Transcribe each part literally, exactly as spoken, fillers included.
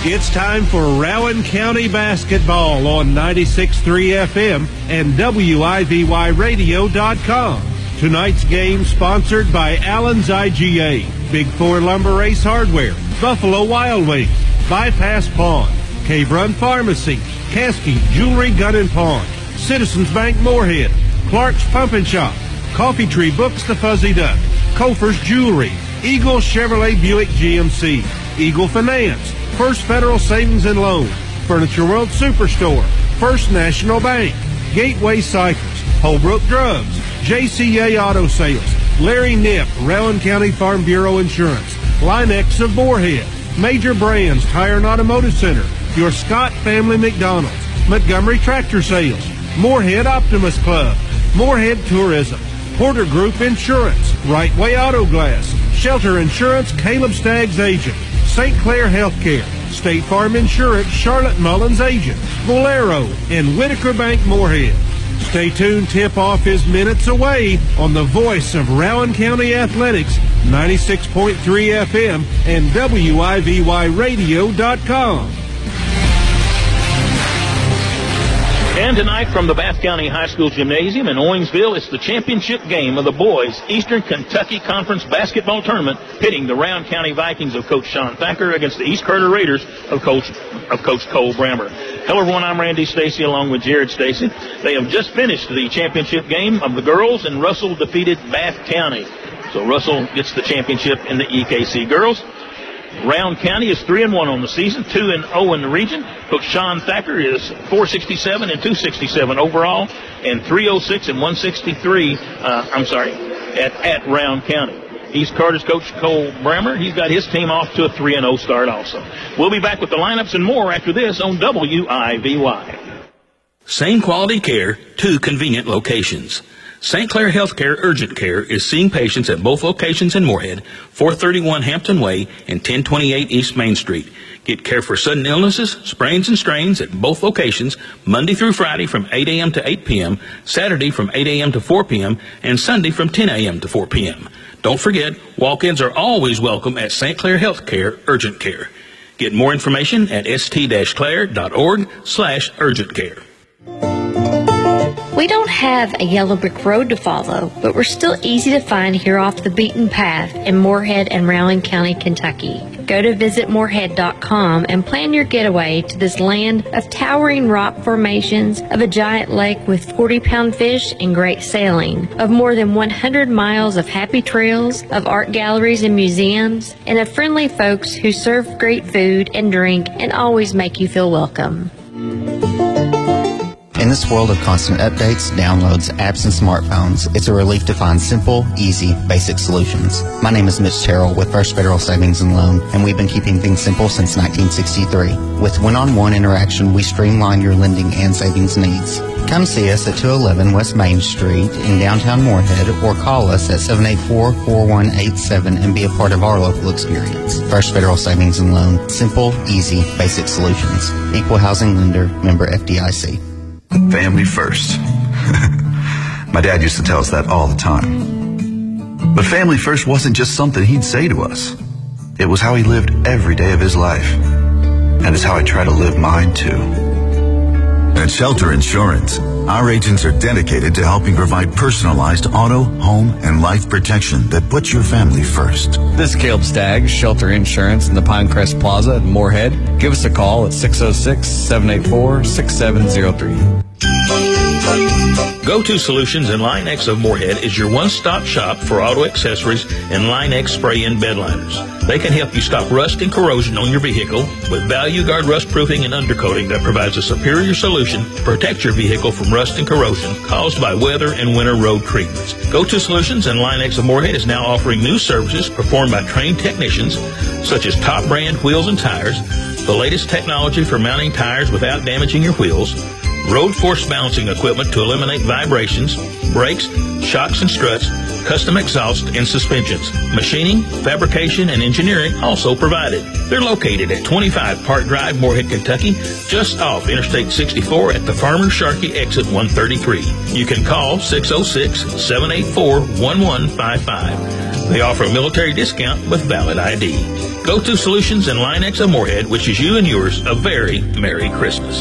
It's time for Rowan County basketball on ninety-six point three F M and W I V Y radio dot com. Tonight's game sponsored by Allen's I G A, Big Four Lumber Ace Hardware, Buffalo Wild Wings, Bypass Pawn, Cave Run Pharmacy, Caskey Jewelry Gun and Pawn, Citizens Bank Moorhead, Clark's Pump and Shop, Coffee Tree Books The Fuzzy Duck, Kofer's Jewelry, Eagle Chevrolet Buick G M C, Eagle Finance, First Federal Savings and Loan, Furniture World Superstore, First National Bank, Gateway Cycles, Holbrook Drugs, J C A Auto Sales, Larry Nip, Rowan County Farm Bureau Insurance, Linex of Moorhead, Major Brands Tire and Automotive Center, Your Scott Family McDonald's, Montgomery Tractor Sales, Moorhead Optimus Club, Moorhead Tourism, Porter Group Insurance, Right Way Auto Glass, Shelter Insurance, Caleb Staggs Agent, Saint Clair Healthcare, State Farm Insurance, Charlotte Mullins Agent, Bolero, and Whitaker Bank Moorhead. Stay tuned, tip-off is minutes away on the voice of Rowan County Athletics, ninety-six point three F M and W I V Y radio dot com. And tonight from the Bath County High School Gymnasium in Owensville, it's the championship game of the boys' Eastern Kentucky Conference basketball tournament, pitting the Rowan County Vikings of Coach Sean Thacker against the East Carter Raiders of Coach of Coach Cole Brammer. Hello, everyone. I'm Randy Stacy along with Jared Stacy. They have just finished the championship game of the girls, and Russell defeated Bath County. So Russell gets the championship in the E K C girls. Rowan County is three and one on the season, two and oh in the region. Coach Sean Thacker is four sixty-seven and two sixty-seven overall, and three oh six and one sixty-three. Uh, I'm sorry, at at Rowan County. East Carter's Coach Cole Brammer, he's got his team off to a three and oh start also. We'll be back with the lineups and more after this on W I V Y. Same quality care, two convenient locations. Saint Clair Healthcare Urgent Care is seeing patients at both locations in Moorhead, four thirty-one Hampton Way and ten twenty-eight East Main Street. Get care for sudden illnesses, sprains and strains at both locations, Monday through Friday from eight a.m. to eight p.m., Saturday from eight a.m. to four p.m., and Sunday from ten a.m. to four p.m. Don't forget, walk-ins are always welcome at Saint Clair Healthcare Urgent Care. Get more information at st-clair.org slash urgent care. We don't have a yellow brick road to follow, but we're still easy to find here off the beaten path in Moorhead and Rowan County, Kentucky. Go to visit moorhead dot com and plan your getaway to this land of towering rock formations, of a giant lake with forty-pound fish and great sailing, of more than one hundred miles of happy trails, of art galleries and museums, and of friendly folks who serve great food and drink and always make you feel welcome. In this world of constant updates, downloads, apps, and smartphones, it's a relief to find simple, easy, basic solutions. My name is Mitch Terrell with First Federal Savings and Loan, and we've been keeping things simple since nineteen sixty-three. With one-on-one interaction, we streamline your lending and savings needs. Come see us at two eleven West Main Street in downtown Moorhead, or call us at seven eight four, four one eight seven and be a part of our local experience. First Federal Savings and Loan. Simple, easy, basic solutions. Equal housing lender, member F D I C. Family first. My dad used to tell us that all the time. But family first wasn't just something he'd say to us. It was how he lived every day of his life. And it's how I try to live mine too. At Shelter Insurance, our agents are dedicated to helping provide personalized auto, home, and life protection that puts your family first. This is Caleb Staggs, Shelter Insurance in the Pinecrest Plaza at Moorhead. Give us a call at six oh six, seven eight four, six seven oh three. Go-To Solutions in Line-X of Moorhead is your one-stop shop for auto accessories and Line-X spray and bed liners. They can help you stop rust and corrosion on your vehicle with Value Guard rust proofing and undercoating that provides a superior solution to protect your vehicle from rust and corrosion caused by weather and winter road treatments. Go-To Solutions in Line-X of Moorhead is now offering new services performed by trained technicians such as top brand wheels and tires, the latest technology for mounting tires without damaging your wheels, road force balancing equipment to eliminate vibrations, brakes, shocks and struts, custom exhaust and suspensions. Machining, fabrication, and engineering also provided. They're located at twenty-five Park Drive, Morehead, Kentucky, just off Interstate sixty-four at the Farmer Sharkey exit one thirty-three. You can call six oh six, seven eight four, one one five five. They offer a military discount with valid I D. Go-To Solutions and Line-X of Morehead wishes you and yours a very Merry Christmas.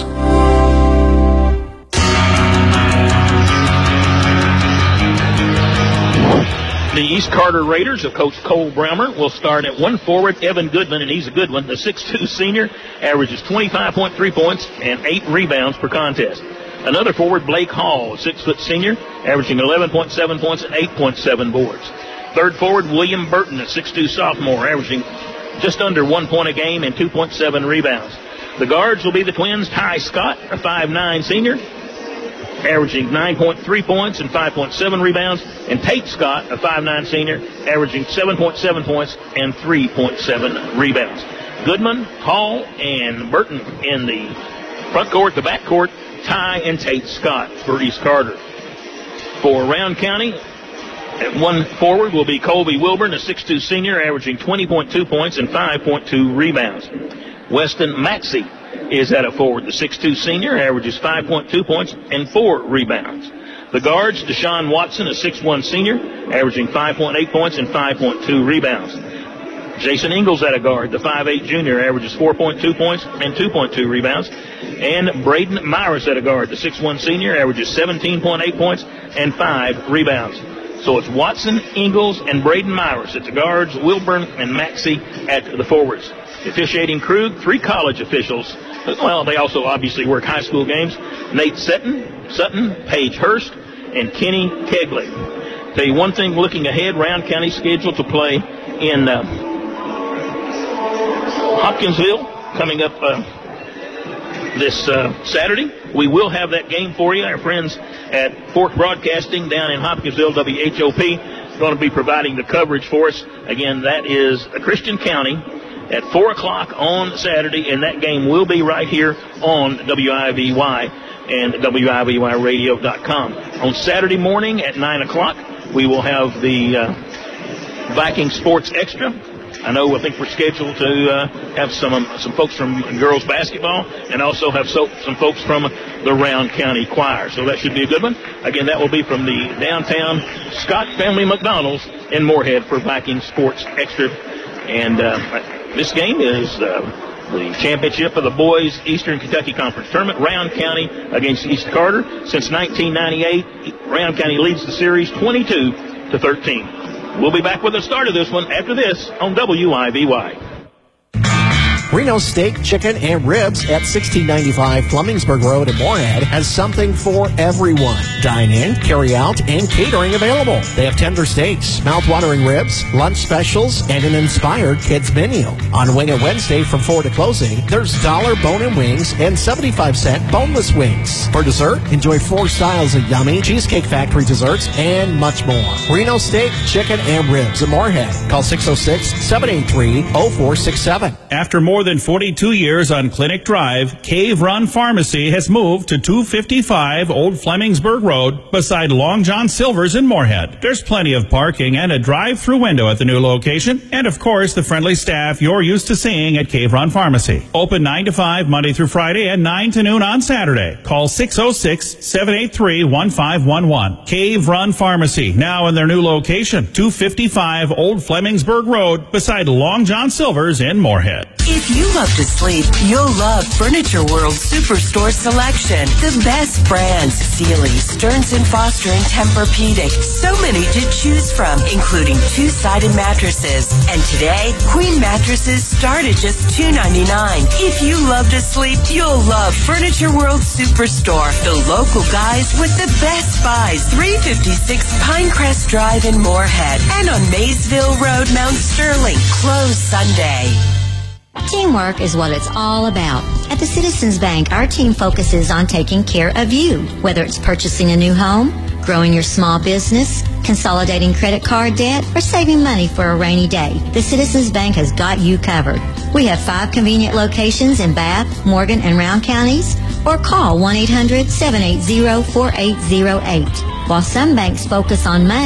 The East Carter Raiders of Coach Cole Browmer will start at one forward, Evan Goodman, and he's a good one. The six two senior averages twenty-five point three points and eight rebounds per contest. Another forward, Blake Hall, a six foot senior, averaging eleven point seven points and eight point seven boards. Third forward, William Burton, a six two sophomore, averaging just under one point a game and two point seven rebounds. The guards will be the twins, Ty Scott, a five nine senior, averaging nine point three points and five point seven rebounds, and Tate Scott, a five nine senior, averaging seven point seven points and three point seven rebounds. Goodman, Hall, and Burton in the front court, the back court, Ty and Tate Scott for East Carter. For Round County, at one forward will be Colby Wilburn, a six two senior, averaging twenty point two points and five point two rebounds. Weston Maxey is at a forward. The six two senior averages five point two points and four rebounds. The guards, Deshaun Watson, a six one senior, averaging five point eight points and five point two rebounds. Jason Ingalls at a guard. The five eight junior averages four point two points and two point two rebounds. And Braden Myers at a guard. The six one senior averages seventeen point eight points and five rebounds. So it's Watson, Ingalls, and Braden Myers at the guards, Wilburn and Maxey at the forwards. The officiating crew, three college officials. Well, they also obviously work high school games. Nate Sutton, Sutton, Paige Hurst, and Kenny Kegley. Tell you one thing, looking ahead, Round County scheduled to play in uh, Hopkinsville coming up uh, this uh, Saturday. We will have that game for you. Our friends at Fork Broadcasting down in Hopkinsville, W H O P, going to be providing the coverage for us. Again, that is Christian County at four o'clock on Saturday, and that game will be right here on W I V Y and W I V Y radio dot com. On Saturday morning at nine o'clock, we will have the uh, Viking Sports Extra. I know, I think we're scheduled to uh, have some um, some folks from girls basketball and also have so, some folks from the Round County Choir. So that should be a good one. Again, that will be from the downtown Scott Family McDonald's in Morehead for Viking Sports Extra. And uh, this game is uh, the championship of the boys Eastern Kentucky Conference Tournament. Round County against East Carter. Since nineteen ninety-eight, Round County leads the series twenty-two to thirteen. We'll be back with the start of this one after this on W I V Y. Reno Steak, Chicken, and Ribs at sixteen ninety-five Flemingsburg Road in Morehead has something for everyone. Dine in, carry out, and catering available. They have tender steaks, mouth-watering ribs, lunch specials, and an inspired kids menu. On Wing It Wednesday from four to closing, there's dollar bone-in wings and seventy-five cent boneless wings. For dessert, enjoy four styles of yummy Cheesecake Factory desserts and much more. Reno Steak, Chicken, and Ribs in Morehead. Call six oh six, seven eight three, oh four six seven. After more than forty-two years on Clinic Drive, Cave Run Pharmacy has moved to two fifty-five Old Flemingsburg Road beside Long John Silver's in Morehead. There's plenty of parking and a drive-through window at the new location, and of course the friendly staff you're used to seeing at Cave Run Pharmacy. Open nine to five Monday through Friday and nine to noon on Saturday. Call six oh six, seven eight three, one five one one. Cave Run Pharmacy, now in their new location, two fifty-five Old Flemingsburg Road beside Long John Silver's in Morehead. If you love to sleep, you'll love Furniture World Superstore Selection. The best brands, Sealy, Stearns and Foster, and Tempur-Pedic. So many to choose from, including two-sided mattresses. And today, queen mattresses start at just two ninety-nine. If you love to sleep, you'll love Furniture World Superstore. The local guys with the best buys. three fifty-six Pinecrest Drive in Morehead. And on Maysville Road, Mount Sterling. Closed Sunday. Teamwork is what it's all about. At the Citizens Bank, our team focuses on taking care of you, whether it's purchasing a new home, growing your small business, consolidating credit card debt, or saving money for a rainy day. The Citizens Bank has got you covered. We have five convenient locations in Bath, Morgan, and Round counties, or call one eight hundred, seven eight zero, four eight zero eight. While some banks focus on money,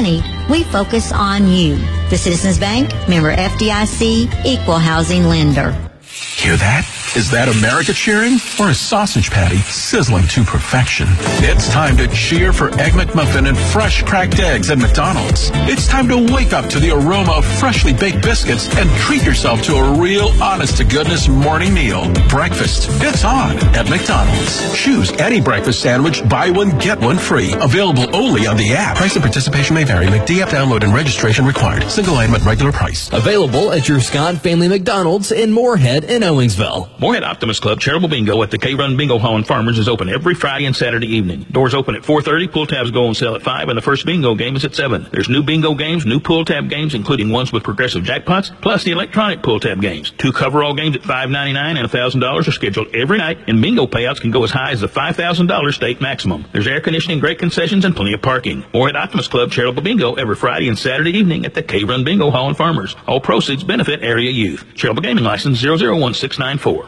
We focus on you. The Citizens Bank, member F D I C, equal housing lender. Hear that? Is that America cheering or a sausage patty sizzling to perfection? It's time to cheer for Egg McMuffin and fresh cracked eggs at McDonald's. It's time to wake up to the aroma of freshly baked biscuits and treat yourself to a real honest-to-goodness morning meal. Breakfast, it's on at McDonald's. Choose any breakfast sandwich, buy one, get one free. Available only on the app. Price and participation may vary. McD app download and registration required. Single item at regular price. Available at your Scott Family McDonald's in Moorhead and Owensville. Moorhead Optimist Club Charitable Bingo at the K-Run Bingo Hall in Farmers is open every Friday and Saturday evening. Doors open at four thirty, pull tabs go on sale at five, and the first bingo game is at seven. There's new bingo games, new pull tab games, including ones with progressive jackpots, plus the electronic pull tab games. Two coverall games at five ninety-nine and one thousand dollars are scheduled every night, and bingo payouts can go as high as the five thousand dollars state maximum. There's air conditioning, great concessions, and plenty of parking. Moorhead Optimist Club Charitable Bingo every Friday and Saturday evening at the K-Run Bingo Hall in Farmers. All proceeds benefit area youth. Charitable Gaming License zero zero one six nine four.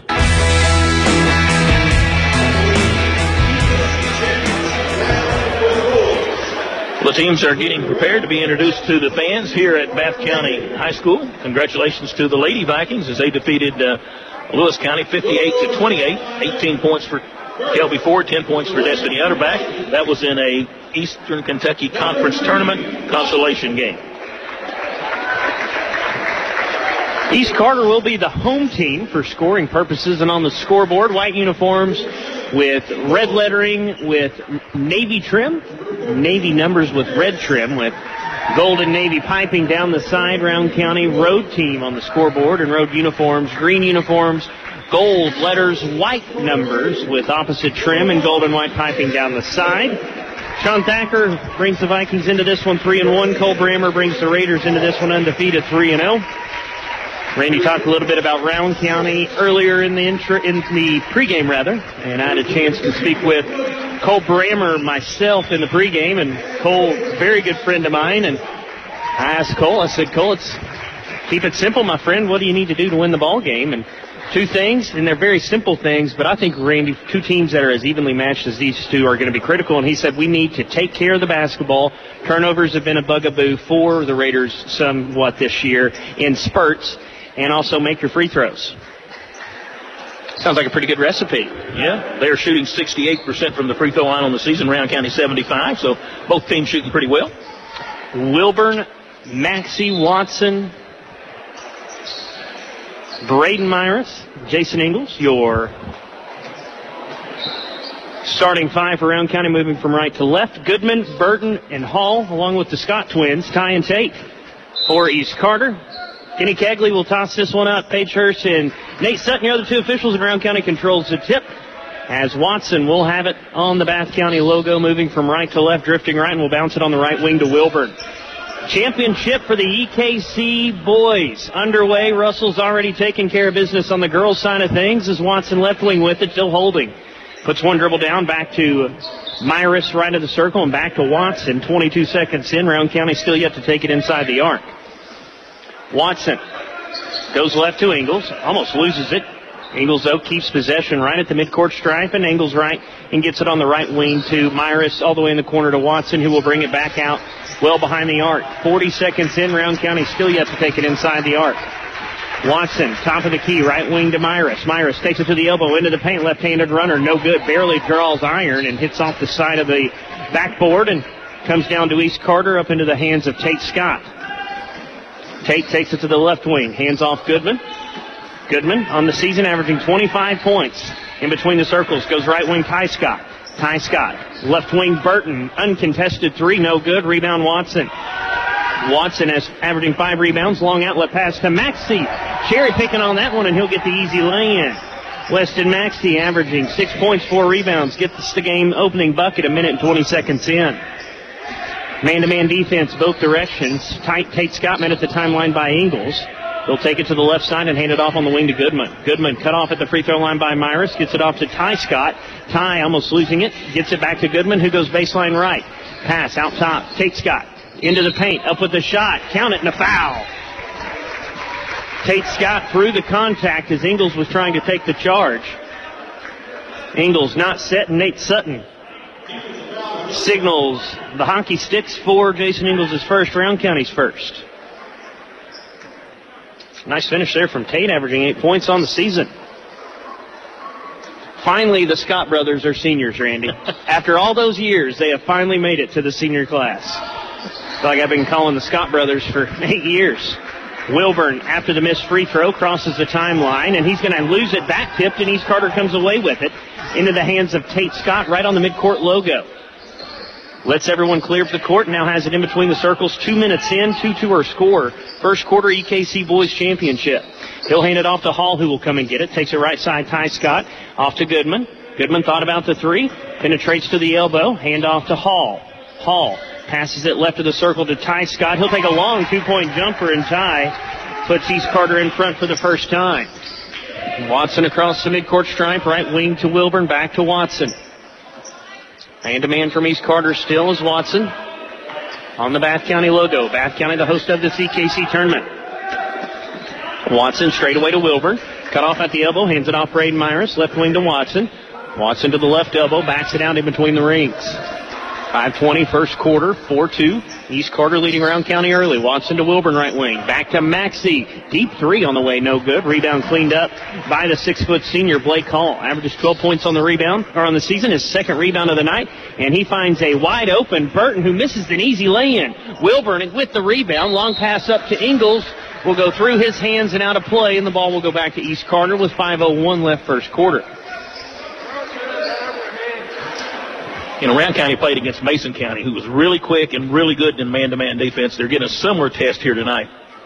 The teams are getting prepared to be introduced to the fans here at Bath County High School. Congratulations to the Lady Vikings as they defeated uh, Lewis County fifty-eight to twenty-eight. eighteen points for Kelby Ford, ten points for Destiny Utterback. That was in a Eastern Kentucky Conference Tournament consolation game. East Carter will be the home team for scoring purposes, and on the scoreboard, white uniforms with red lettering with navy trim, navy numbers with red trim with golden navy piping down the side. Round County road team on the scoreboard and road uniforms, green uniforms, gold letters, white numbers with opposite trim and gold and white piping down the side. Sean Thacker brings the Vikings into this one three and one. Cole Brammer brings the Raiders into this one undefeated three and oh. Randy talked a little bit about Round County earlier in the intro, in the pregame rather, and I had a chance to speak with Cole Brammer myself in the pregame, and Cole, very good friend of mine, and I asked Cole, I said, Cole, it's keep it simple, my friend. What do you need to do to win the ball game? And two things, and they're very simple things, but I think, Randy, two teams that are as evenly matched as these two are going to be critical, and he said we need to take care of the basketball. Turnovers have been a bugaboo for the Raiders somewhat this year in spurts, and also make your free throws. Sounds like a pretty good recipe. Yeah, they're shooting sixty-eight percent from the free throw line on the season. Round County seventy-five, so both teams shooting pretty well. Wilburn, Maxie Watson, Braden Myris, Jason Ingles, your starting five for Round County, moving from right to left. Goodman, Burton, and Hall, along with the Scott twins, Ty and Tate. For East Carter, Kenny Cagley will toss this one out. Paige Hurst and Nate Sutton, the other two officials in Round County, controls the tip, as Watson will have it on the Bath County logo, moving from right to left, drifting right, and will bounce it on the right wing to Wilburn. Championship for the E K C boys underway. Russell's already taken care of business on the girls' side of things as Watson left wing with it, still holding. Puts one dribble down, back to Myris right of the circle, and back to Watson. twenty-two seconds in. Round County still yet to take it inside the arc. Watson goes left to Ingles, almost loses it. Ingles, though, keeps possession right at the midcourt stripe, and Ingles right and gets it on the right wing to Myris, all the way in the corner to Watson, who will bring it back out well behind the arc. forty seconds in, Round County still yet to take it inside the arc. Watson, top of the key, right wing to Myris. Myris takes it to the elbow, into the paint, left-handed runner, no good, barely draws iron and hits off the side of the backboard and comes down to East Carter, up into the hands of Tate Scott. Tate takes it to the left wing, hands off Goodman. Goodman on the season averaging twenty-five points in between the circles, goes right wing Ty Scott. Ty Scott, left wing Burton, uncontested three, no good, rebound Watson. Watson has averaging five rebounds, long outlet pass to Maxey. Cherry picking on that one, and he'll get the easy lay-in. Weston Maxey averaging six points, four rebounds, gets the game opening bucket a minute and twenty seconds in. Man-to-man defense both directions. Tight Tate Scott met at the timeline by Ingles. They'll take it to the left side and hand it off on the wing to Goodman. Goodman cut off at the free throw line by Myris. Gets it off to Ty Scott. Ty almost losing it. Gets it back to Goodman, who goes baseline right. Pass out top. Tate Scott into the paint. Up with the shot. Count it, and a foul. Tate Scott through the contact as Ingles was trying to take the charge. Ingles not set, and Nate Sutton signals the hockey sticks for Jason Ingles' first, Round County's first. Nice finish there from Tate, averaging eight points on the season. Finally, the Scott brothers are seniors, Randy. After all those years, they have finally made it to the senior class. I feel like I've been calling the Scott brothers for eight years. Wilburn, after the missed free throw, crosses the timeline, and he's going to lose it back tipped, and East Carter comes away with it into the hands of Tate Scott right on the midcourt logo. Lets everyone clear for the court, now has it in between the circles. Two minutes in, two two our score. First quarter E K C Boys Championship. He'll hand it off to Hall, who will come and get it. Takes it right side, Ty Scott. Off to Goodman. Goodman thought about the three. Penetrates to the elbow. Hand off to Hall. Hall passes it left of the circle to Ty Scott. He'll take a long two-point jumper, and Ty puts East Carter in front for the first time. Watson across the midcourt stripe. Right wing to Wilburn. Back to Watson. Man-to-man from East Carter still is Watson on the Bath County logo. Bath County, the host of the C K C tournament. Watson straight away to Wilburn. Cut off at the elbow. Hands it off Braden Myers. Left wing to Watson. Watson to the left elbow. Backs it out in between the rings. five twenty first quarter. four two. East Carter leading Round County early. Watson to Wilburn right wing. Back to Maxey. Deep three on the way. No good. Rebound cleaned up by the six-foot senior Blake Hall. Averages twelve points on the rebound, or on the season. His second rebound of the night. And he finds a wide open Burton, who misses an easy lay-in. Wilburn with the rebound. Long pass up to Ingles. Will go through his hands and out of play, and the ball will go back to East Carter with five oh one left first quarter. You know, Round County played against Mason County, who was really quick and really good in man-to-man defense. They're getting a similar test here tonight.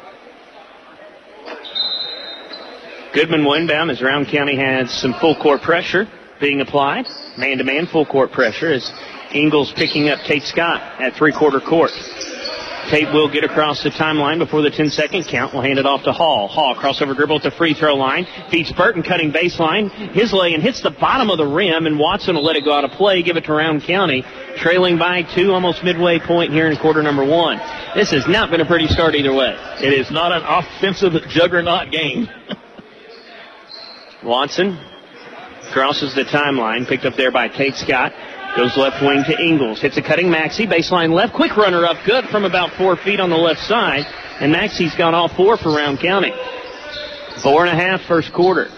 Goodman will inbound as Round County has some full-court pressure being applied. Man-to-man full-court pressure as Ingles picking up Tate Scott at three-quarter court. Tate will get across the timeline before the ten-second count. We'll hand it off to Hall. Hall, crossover dribble at the free-throw line. Feeds Burton, cutting baseline. His lay-in hits the bottom of the rim, and Watson will let it go out of play, give it to Round County, trailing by two, almost midway point here in quarter number one. This has not been a pretty start either way. It is not an offensive juggernaut game. Watson crosses the timeline, picked up there by Tate Scott. Goes left wing to Ingles. Hits a cutting Maxey. Baseline left. Quick runner up good from about four feet on the left side. And Maxey's got all four for Round County. Four and a half first quarter.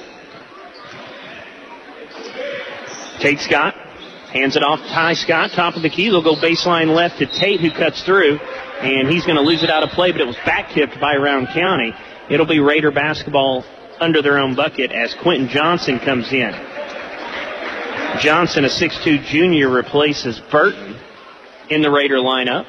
Tate Scott hands it off to Ty Scott. Top of the key. They'll go baseline left to Tate, who cuts through. And he's going to lose it out of play, but it was back tipped by Round County. It'll be Raider basketball under their own bucket as Quentin Johnson comes in. Johnson, a six two junior, replaces Burton in the Raider lineup.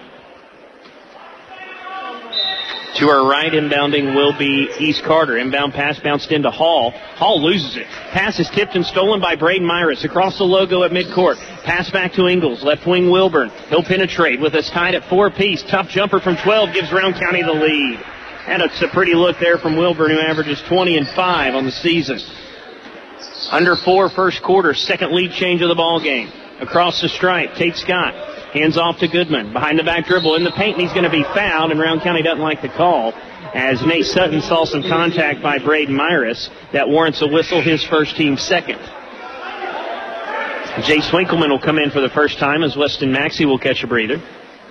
To our right, inbounding will be East Carter. Inbound pass bounced into Hall. Hall loses it. Pass is tipped and stolen by Braden Myers across the logo at midcourt. Pass back to Ingles. Left wing Wilburn. He'll penetrate with us tied at four apiece. Tough jumper from twelve gives Round County the lead. And it's a pretty look there from Wilburn, who averages twenty and five on the season. Under four first quarter, second lead change of the ball game. Across the stripe, Tate Scott hands off to Goodman. Behind the back dribble in the paint, and he's going to be fouled, and Round County doesn't like the call, as Nate Sutton saw some contact by Braden Myers. That warrants a whistle, his first team second. Jace Winkleman will come in for the first time as Weston Maxey will catch a breather.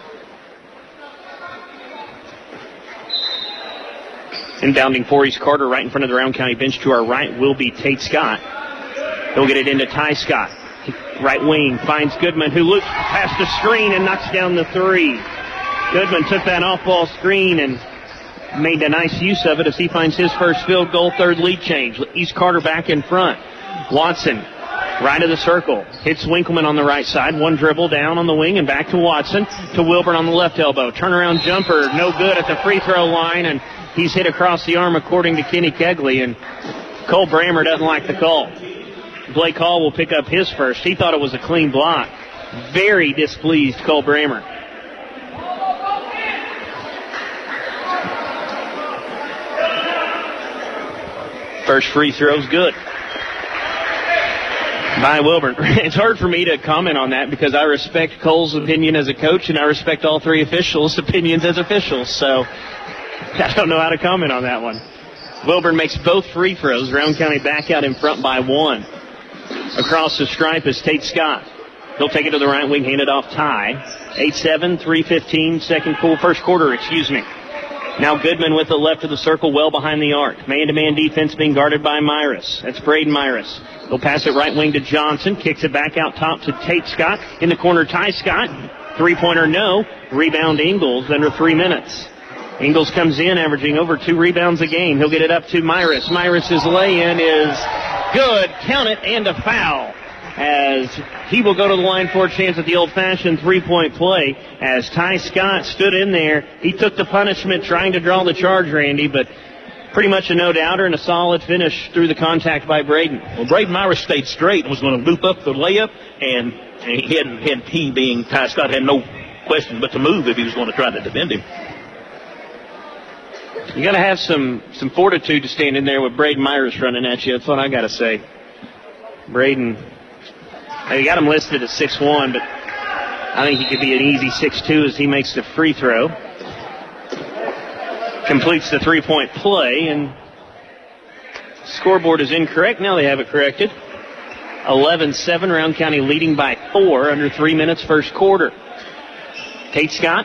Inbounding for East Carter right in front of the Round County bench to our right will be Tate Scott. He'll get it into Ty Scott. Right wing finds Goodman, who looks past the screen and knocks down the three. Goodman took that off-ball screen and made a nice use of it as he finds his first field goal, third lead change. East Carter back in front. Watson, right of the circle, hits Winkleman on the right side. One dribble down on the wing and back to Watson. To Wilburn on the left elbow. Turnaround jumper, no good at the free throw line, and he's hit across the arm according to Kenny Kegley, and Cole Brammer doesn't like the call. Blake Hall will pick up his first. He thought it was a clean block. Very displeased, Cole Brammer. First free throw's good by Wilburn. It's hard for me to comment on that because I respect Cole's opinion as a coach, and I respect all three officials' opinions as officials, so I don't know how to comment on that one. Wilburn makes both free throws. Round County back out in front by one. Across the stripe is Tate Scott. He'll take it to the right wing, hand it off Ty. eight seven, three fifteen, second cool, first quarter, excuse me. Now Goodman with the left of the circle, well behind the arc. Man-to-man defense being guarded by Myris. That's Braden Myris. He'll pass it right wing to Johnson. Kicks it back out top to Tate Scott. In the corner, Ty Scott. Three-pointer, no. Rebound, Ingles, under three minutes. Ingles comes in, averaging over two rebounds a game. He'll get it up to Myris. Myris' lay-in is good. Count it, and a foul. As he will go to the line for a chance at the old-fashioned three-point play. As Ty Scott stood in there, he took the punishment trying to draw the charge, Randy, but pretty much a no-doubter and a solid finish through the contact by Braden. Well, Braden Myris stayed straight and was going to loop up the layup, and he, hadn't, had, he being Ty Scott, had no question but to move if he was going to try to defend him. You got to have some, some fortitude to stand in there with Braden Myris running at you. That's what I got to say. Braden... They got him listed at six one, but I think he could be an easy six two as he makes the free throw. Completes the three-point play, and scoreboard is incorrect. Now they have it corrected. eleven seven, Round County leading by four under three minutes first quarter. Tate Scott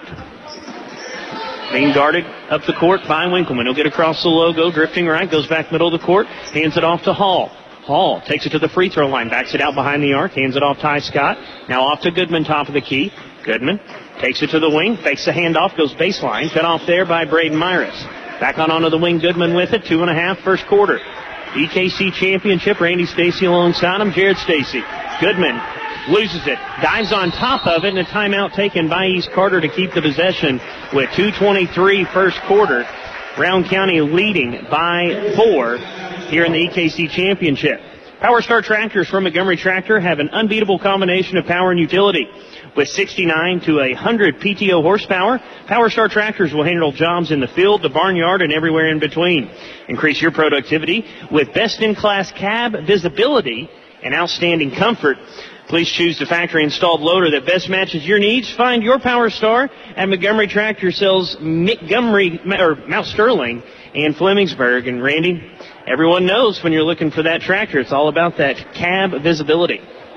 being guarded up the court by Winkleman. He'll get across the logo, drifting right, goes back middle of the court, hands it off to Hall. Hall takes it to the free throw line, backs it out behind the arc, hands it off Ty Scott. Now off to Goodman, top of the key. Goodman takes it to the wing, fakes the handoff, goes baseline, cut off there by Braden Myris. Back on onto the wing, Goodman with it, two and a half, first quarter. E K C championship, Randy Stacy alongside him, Jared Stacy. Goodman loses it, dives on top of it, and a timeout taken by East Carter to keep the possession with two twenty-three first quarter. Round County leading by four here in the E K C Championship. Power Star tractors from Montgomery Tractor have an unbeatable combination of power and utility. With sixty-nine to one hundred P T O horsepower, Power Star tractors will handle jobs in the field, the barnyard, and everywhere in between. Increase your productivity with best-in-class cab visibility and outstanding comfort. Please choose the factory-installed loader that best matches your needs. Find your Power Star at Montgomery Tractor sells Montgomery, or Mount Sterling and Flemingsburg. And Randy, everyone knows when you're looking for that tractor, it's all about that cab visibility.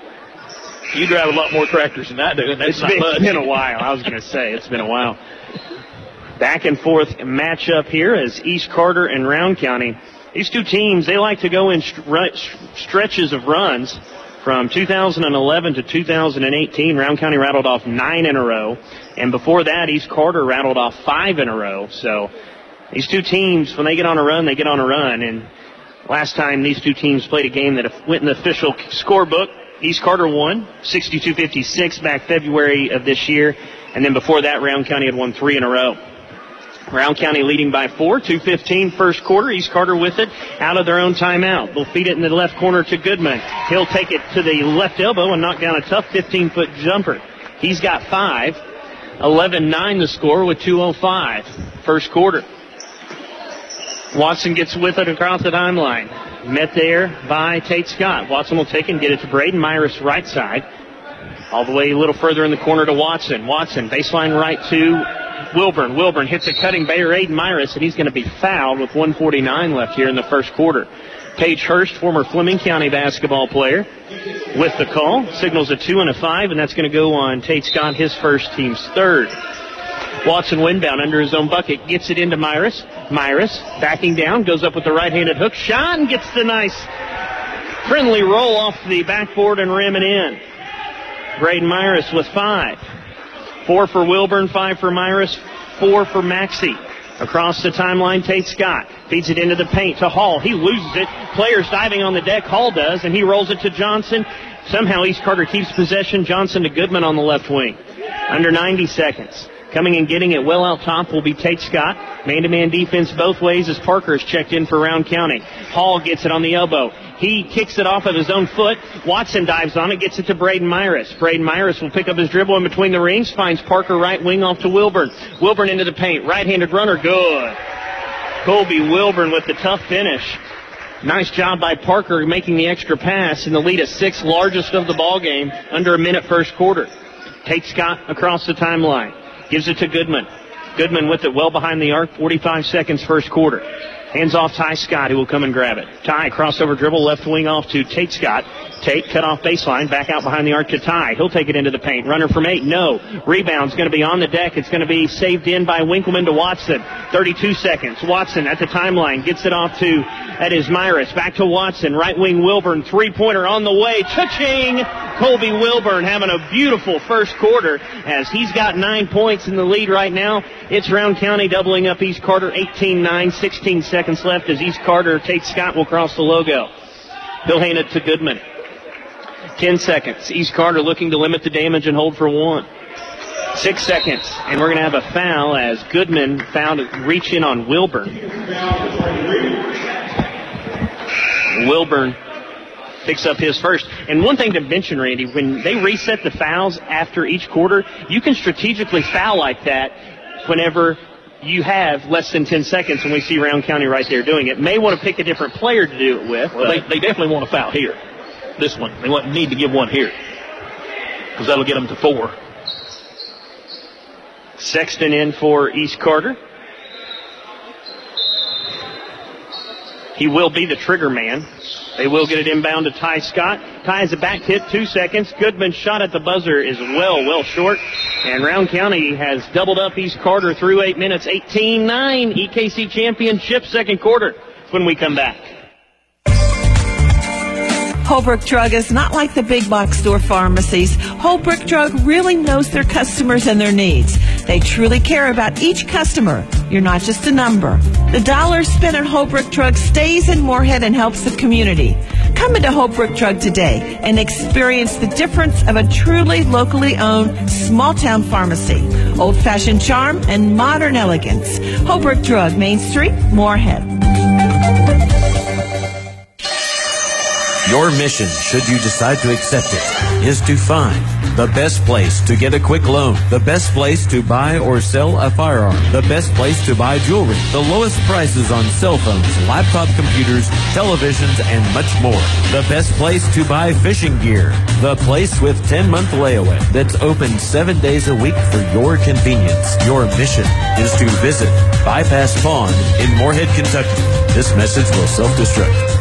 You drive a lot more tractors than I do, and that's it's not been, much. It's been a while. I was going to say, it's been a while. Back and forth matchup here as East Carter and Round County. These two teams, they like to go in stretches of runs. From two thousand eleven to two thousand eighteen, Round County rattled off nine in a row. And before that, East Carter rattled off five in a row. So these two teams, when they get on a run, they get on a run. And last time these two teams played a game that went in the official scorebook, East Carter won sixty-two fifty-six back February of this year. And then before that, Round County had won three in a row. Round County leading by four, two fifteen first quarter. East Carter with it out of their own timeout. They'll feed it in the left corner to Goodman. He'll take it to the left elbow and knock down a tough fifteen-foot jumper. He's got five. eleven nine the score with two oh five first quarter. Watson gets with it across the timeline. Met there by Tate Scott. Watson will take it and get it to Braden Myris right side. All the way a little further in the corner to Watson. Watson, baseline right to Wilburn. Wilburn hits a cutting Bayer Aiden Myris, and he's going to be fouled with one forty-nine left here in the first quarter. Paige Hurst, former Fleming County basketball player, with the call. Signals a two and a five, and that's going to go on Tate Scott, his first, team's third. Watson windbound under his own bucket, gets it into Myris. Myris backing down, goes up with the right-handed hook shot, and gets the nice friendly roll off the backboard and rim it in. Braden Myris with five. Four for Wilburn, five for Myris, four for Maxey. Across the timeline, Tate Scott feeds it into the paint to Hall. He loses it. Players diving on the deck. Hall does, and he rolls it to Johnson. Somehow East Carter keeps possession. Johnson to Goodman on the left wing. Under ninety seconds. Coming and getting it well out top will be Tate Scott. Man-to-man defense both ways as Parker is checked in for Round County. Hall gets it on the elbow. He kicks it off of his own foot. Watson dives on it, gets it to Braden Myris. Braden Myris will pick up his dribble in between the rings, finds Parker right wing off to Wilburn. Wilburn into the paint. Right-handed runner, good. Colby Wilburn with the tough finish. Nice job by Parker making the extra pass, and the lead is sixth largest of the ball game under a minute first quarter. Tate Scott across the timeline. Gives it to Goodman. Goodman with it well behind the arc, forty-five seconds first quarter. Hands off Ty Scott, who will come and grab it. Ty, crossover dribble, left wing off to Tate Scott. Tate cut off baseline, back out behind the arc to Ty. He'll take it into the paint. Runner from eight, no. Rebound's going to be on the deck. It's going to be saved in by Winkleman to Watson. thirty-two seconds. Watson at the timeline gets it off to, that is Myris. Back to Watson. Right wing Wilburn. Three-pointer on the way. Cha-ching! Colby Wilburn having a beautiful first quarter as he's got nine points in the lead right now. It's Round County doubling up East Carter. eighteen nine, sixteen seconds left as East Carter, Tate Scott will cross the logo. He'll hand it to Goodman. Ten seconds. East Carter looking to limit the damage and hold for one. Six seconds. And we're going to have a foul as Goodman found reach in on Wilburn. Wilburn picks up his first. And one thing to mention, Randy, when they reset the fouls after each quarter, you can strategically foul like that whenever you have less than ten seconds, and we see Round County right there doing it. May want to pick a different player to do it with. Well, they, they definitely want to foul here. This one. They want, need to give one here because that'll get them to four. Sexton in for East Carter. He will be the trigger man. They will get it inbound to Ty Scott. Ty has a back hit, two seconds. Goodman's shot at the buzzer is well, well short. And Round County has doubled up East Carter through eight minutes. eighteen nine, E K C championship, second quarter when we come back. Holbrook Drug is not like the big box store pharmacies. Holbrook Drug really knows their customers and their needs. They truly care about each customer. You're not just a number. The dollar spent at Holbrook Drug stays in Moorhead and helps the community. Come into Holbrook Drug today and experience the difference of a truly locally owned small-town pharmacy. Old-fashioned charm and modern elegance. Holbrook Drug, Main Street, Moorhead. Your mission, should you decide to accept it, is to find the best place to get a quick loan, the best place to buy or sell a firearm, the best place to buy jewelry, the lowest prices on cell phones, laptop computers, televisions, and much more. The best place to buy fishing gear, the place with ten-month layaway that's open seven days a week for your convenience. Your mission is to visit Bypass Pond in Moorhead, Kentucky. This message will self-destruct.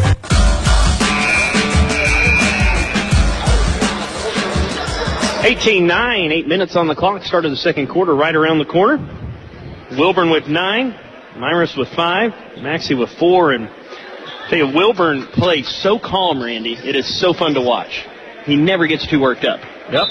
eighteen nine, eight minutes on the clock. Start of the second quarter right around the corner. Wilburn with nine, Myris with five, Maxey with four. And I tell you, Wilburn plays so calm, Randy. It is so fun to watch. He never gets too worked up. Yep.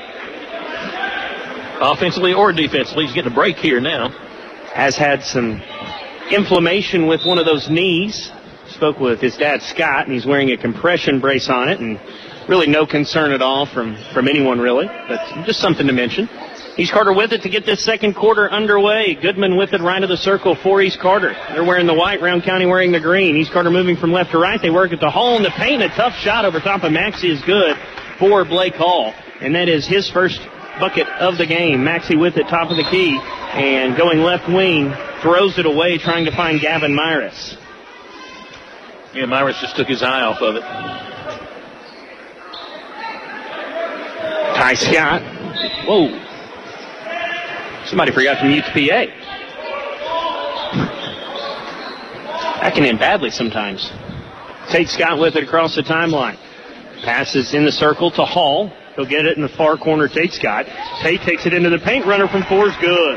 Offensively or defensively, he's getting a break here now. Has had some inflammation with one of those knees. Spoke with his dad, Scott, and he's wearing a compression brace on it. And really no concern at all from, from anyone, really. But just something to mention. East Carter with it to get this second quarter underway. Goodman with it right of the circle for East Carter. They're wearing the white, Round County wearing the green. East Carter moving from left to right. They work at the hole in the paint. A tough shot over top of Maxey is good for Blake Hall. And that is his first bucket of the game. Maxey with it, top of the key. And going left wing, throws it away, trying to find Gavin Myris. Yeah, Myris just took his eye off of it. Ty Scott. Whoa. Somebody forgot to mute the P A. That can end badly sometimes. Tate Scott with it across the timeline. Passes in the circle to Hall. He'll get it in the far corner, Tate Scott. Tate takes it into the paint. Runner from four is good.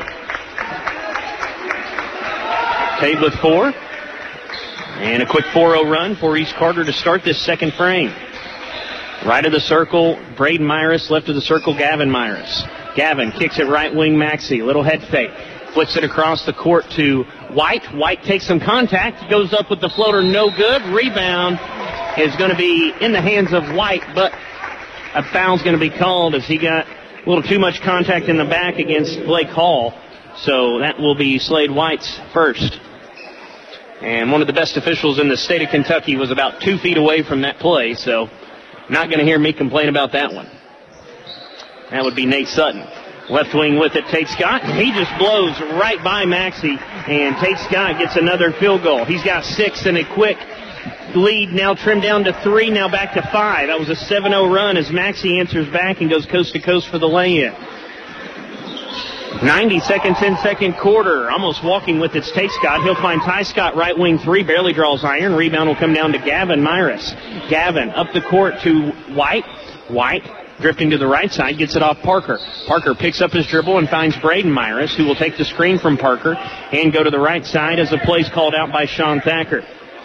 Tate with four. And a quick four oh run for East Carter to start this second frame. Right of the circle, Braden Myris. Left of the circle, Gavin Myris. Gavin kicks it right wing, Maxey. Little head fake. Flips it across the court to White. White takes some contact. Goes up with the floater. No good. Rebound is going to be in the hands of White, but a foul's going to be called as he got a little too much contact in the back against Blake Hall. So that will be Slade White's first. And one of the best officials in the state of Kentucky was about two feet away from that play, so not going to hear me complain about that one. That would be Nate Sutton. Left wing with it, Tate Scott. He just blows right by Maxey, and Tate Scott gets another field goal. He's got six and a quick lead now trimmed down to three, now back to five. That was a seven oh run as Maxey answers back and goes coast to coast for the lay-in. ninety seconds in second quarter. Almost walking with its Tate Scott. He'll find Ty Scott, right wing three. Barely draws iron. Rebound will come down to Gavin Myris. Gavin up the court to White. White drifting to the right side. Gets it off Parker. Parker picks up his dribble and finds Braden Myris, who will take the screen from Parker and go to the right side as the play's called out by Sean Thacker.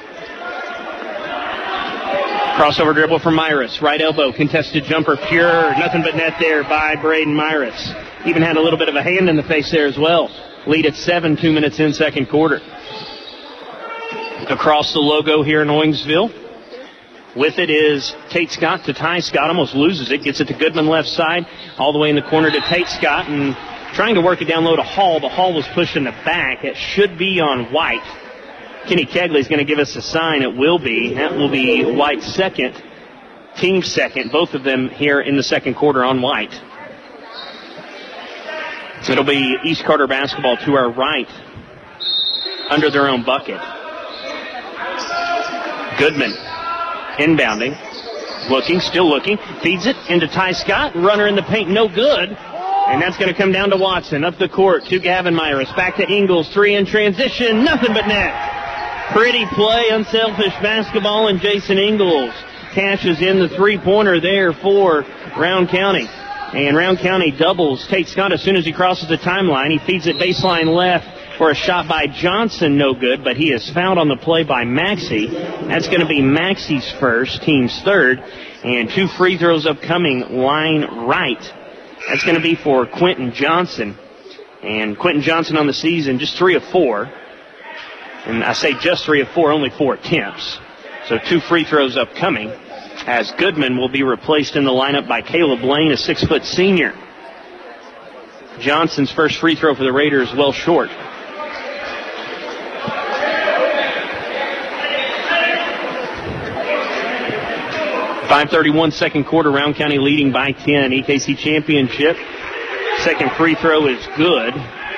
Crossover dribble from Myris. Right elbow. Contested jumper. Pure. Nothing but net there by Braden Myris. Even had a little bit of a hand in the face there as well. Lead at seven, two minutes in second quarter. Across the logo here in Owensville. With it is Tate Scott to Ty Scott. Almost loses it. Gets it to Goodman left side. All the way in the corner to Tate Scott. And trying to work it down low to Hall. But Hall was pushed in the back. It should be on White. Kenny Kegley is going to give us a sign. It will be. That will be White's second. Team second. Both of them here in the second quarter on White. It'll be East Carter basketball to our right. Under their own bucket. Goodman. Inbounding. Looking. Still looking. Feeds it into Ty Scott. Runner in the paint. No good. And that's going to come down to Watson. Up the court to Gavin Myris. Back to Ingles. Three in transition. Nothing but net. Pretty play, unselfish basketball, and Jason Ingles cashes in the three-pointer there for Round County. And Round County doubles Tate Scott as soon as he crosses the timeline. He feeds it baseline left for a shot by Johnson, no good, but he is fouled on the play by Maxey. That's going to be Maxey's first, team's third, and two free throws upcoming line right. That's going to be for Quentin Johnson. And Quentin Johnson on the season, just three of four. And I say just three of four, only four attempts. So two free throws upcoming as Goodman will be replaced in the lineup by Caleb Lane, a six-foot senior. Johnson's first free throw for the Raiders well short. five thirty-one second quarter, Round County leading by ten. E K C championship. Second free throw is good.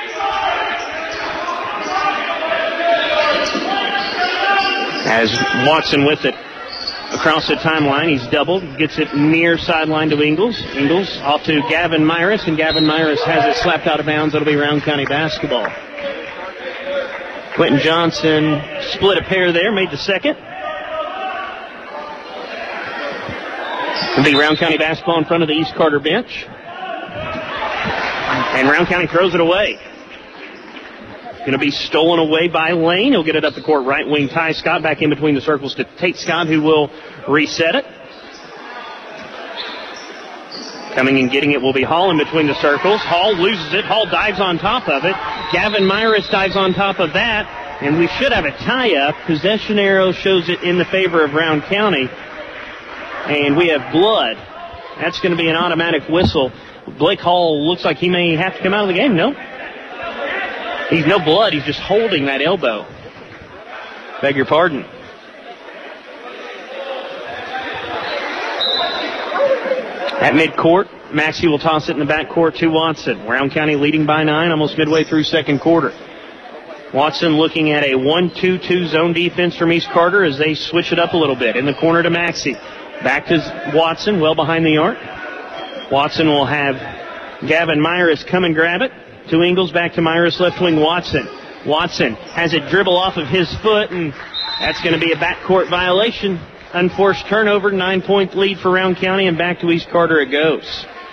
As Watson with it across the timeline, he's doubled, gets it near sideline to Ingles. Ingles off to Gavin Myris, and Gavin Myris has it slapped out of bounds. It'll be Round County basketball. Quentin Johnson split a pair there, made the second. It'll be Round County basketball in front of the East Carter bench. And Round County throws it away. Going to be stolen away by Lane. He'll get it up the court, right wing Ty Scott back in between the circles to Tate Scott, who will reset it. Coming and getting it will be Hall in between the circles. Hall loses it. Hall dives on top of it. Gavin Myris dives on top of that. And we should have a tie-up. Possession arrow shows it in the favor of Round County. And we have blood. That's going to be an automatic whistle. Blake Hall looks like he may have to come out of the game. No? He's no blood. He's just holding that elbow. Beg your pardon. At midcourt, Maxey will toss it in the backcourt to Watson. Round County leading by nine, almost midway through second quarter. Watson looking at a one two two zone defense from East Carter as they switch it up a little bit. In the corner to Maxey. Back to Watson, well behind the arc. Watson will have Gavin Myris come and grab it. To Ingles, back to Myris, left wing Watson. Watson has it dribble off of his foot, and that's going to be a backcourt violation. Unforced turnover, nine-point lead for Round County, and back to East Carter it goes.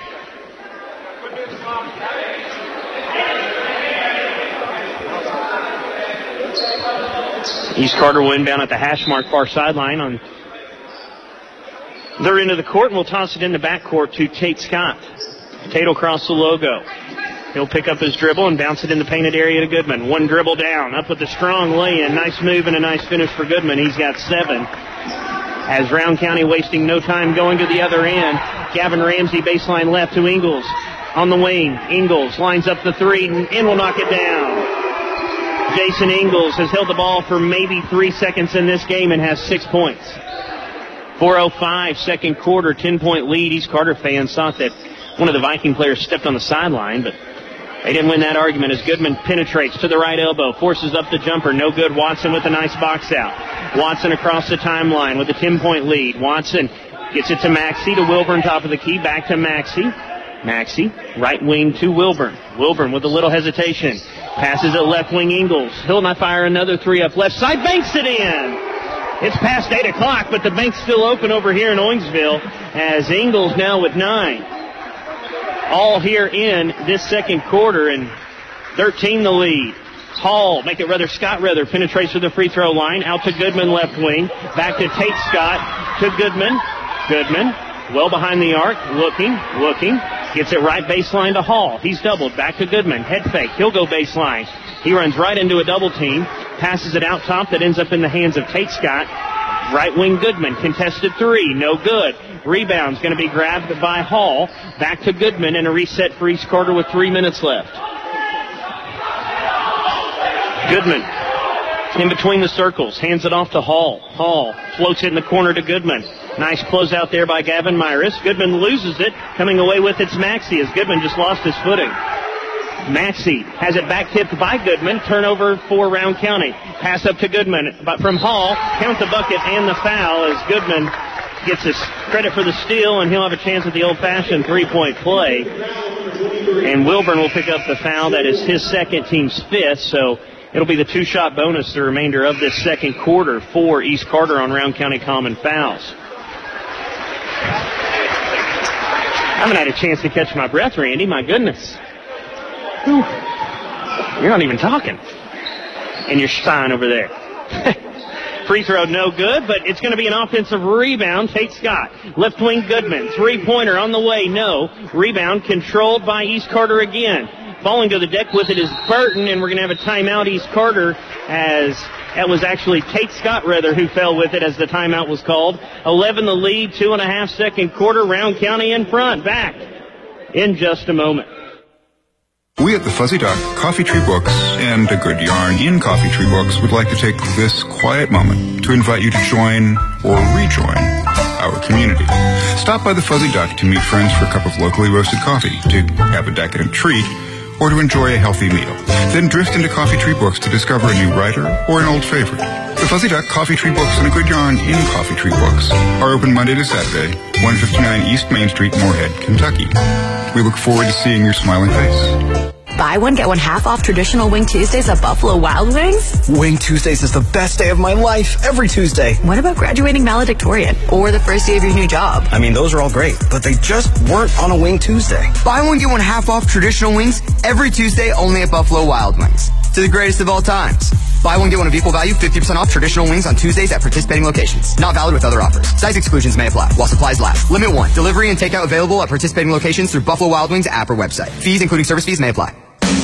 East Carter will inbound at the hash mark far sideline on their end of the court, and we'll toss it in the backcourt to Tate Scott. Tate will cross the logo. He'll pick up his dribble and bounce it in the painted area to Goodman. One dribble down, up with a strong lay-in. Nice move and a nice finish for Goodman. He's got seven. As Round County wasting no time going to the other end. Gavin Ramsey baseline left to Ingles. On the wing, Ingles lines up the three and will knock it down. Jason Ingles has held the ball for maybe three seconds in this game and has six points. four oh five, second quarter, ten-point lead. East Carter fans thought that one of the Viking players stepped on the sideline, but they didn't win that argument as Goodman penetrates to the right elbow, forces up the jumper. No good. Watson with a nice box out. Watson across the timeline with a ten-point lead. Watson gets it to Maxey, to Wilburn, top of the key. Back to Maxey. Maxey, right wing to Wilburn. Wilburn with a little hesitation. Passes it left wing Ingles. He'll not fire another three up left side. Banks it in. It's past eight o'clock, but the bank's still open over here in Owensville as Ingles now with nine. All here in this second quarter, and thirteen the lead. Hall, make it rather Scott rather, penetrates to the free throw line. Out to Goodman left wing. Back to Tate Scott to Goodman. Goodman, well behind the arc, looking, looking. Gets it right baseline to Hall. He's doubled. Back to Goodman. Head fake. He'll go baseline. He runs right into a double team. Passes it out top. That ends up in the hands of Tate Scott. Right wing Goodman. Contested three. No good. Rebound's going to be grabbed by Hall. Back to Goodman and a reset for East Carter with three minutes left. Goodman in between the circles. Hands it off to Hall. Hall floats it in the corner to Goodman. Nice closeout there by Gavin Myris. Goodman loses it. Coming away with it's Maxey as Goodman just lost his footing. Maxey has it back tipped by Goodman. Turnover for Round County. Pass up to Goodman, but from Hall, count the bucket and the foul as Goodman gets his credit for the steal, and he'll have a chance at the old-fashioned three-point play. And Wilburn will pick up the foul. That is his second, team's fifth, so it'll be the two-shot bonus the remainder of this second quarter for East Carter on Round County common fouls. I haven't had a chance to catch my breath, Randy. My goodness. Whew. You're not even talking. And you're sign over there. Free throw no good, but it's going to be an offensive rebound. Tate Scott. Left wing Goodman. Three-pointer on the way. No. Rebound controlled by East Carter again. Falling to the deck with it is Burton, and we're going to have a timeout East Carter as that was actually Tate Scott, rather, who fell with it as the timeout was called. eleven the lead, two and a half second quarter. Round County in front. Back in just a moment. We at the Fuzzy Duck, Coffee Tree Books, and A Good Yarn in Coffee Tree Books would like to take this quiet moment to invite you to join or rejoin our community. Stop by the Fuzzy Duck to meet friends for a cup of locally roasted coffee, to have a decadent treat, or to enjoy a healthy meal. Then drift into Coffee Tree Books to discover a new writer or an old favorite. The Fuzzy Duck, Coffee Tree Books, and A Good Yarn in Coffee Tree Books are open Monday to Saturday, one fifty-nine East Main Street, Moorhead, Kentucky. We look forward to seeing your smiling face. Buy one, get one half off traditional Wing Tuesdays at Buffalo Wild Wings? Wing Tuesdays is the best day of my life, every Tuesday. What about graduating valedictorian or the first day of your new job? I mean, those are all great, but they just weren't on a Wing Tuesday. Buy one, get one half off traditional wings every Tuesday only at Buffalo Wild Wings. To the greatest of all times. Buy one, get one of equal value, fifty percent off traditional wings on Tuesdays at participating locations. Not valid with other offers. Size exclusions may apply while supplies last. Limit one. Delivery and takeout available at participating locations through Buffalo Wild Wings app or website. Fees, including service fees, may apply.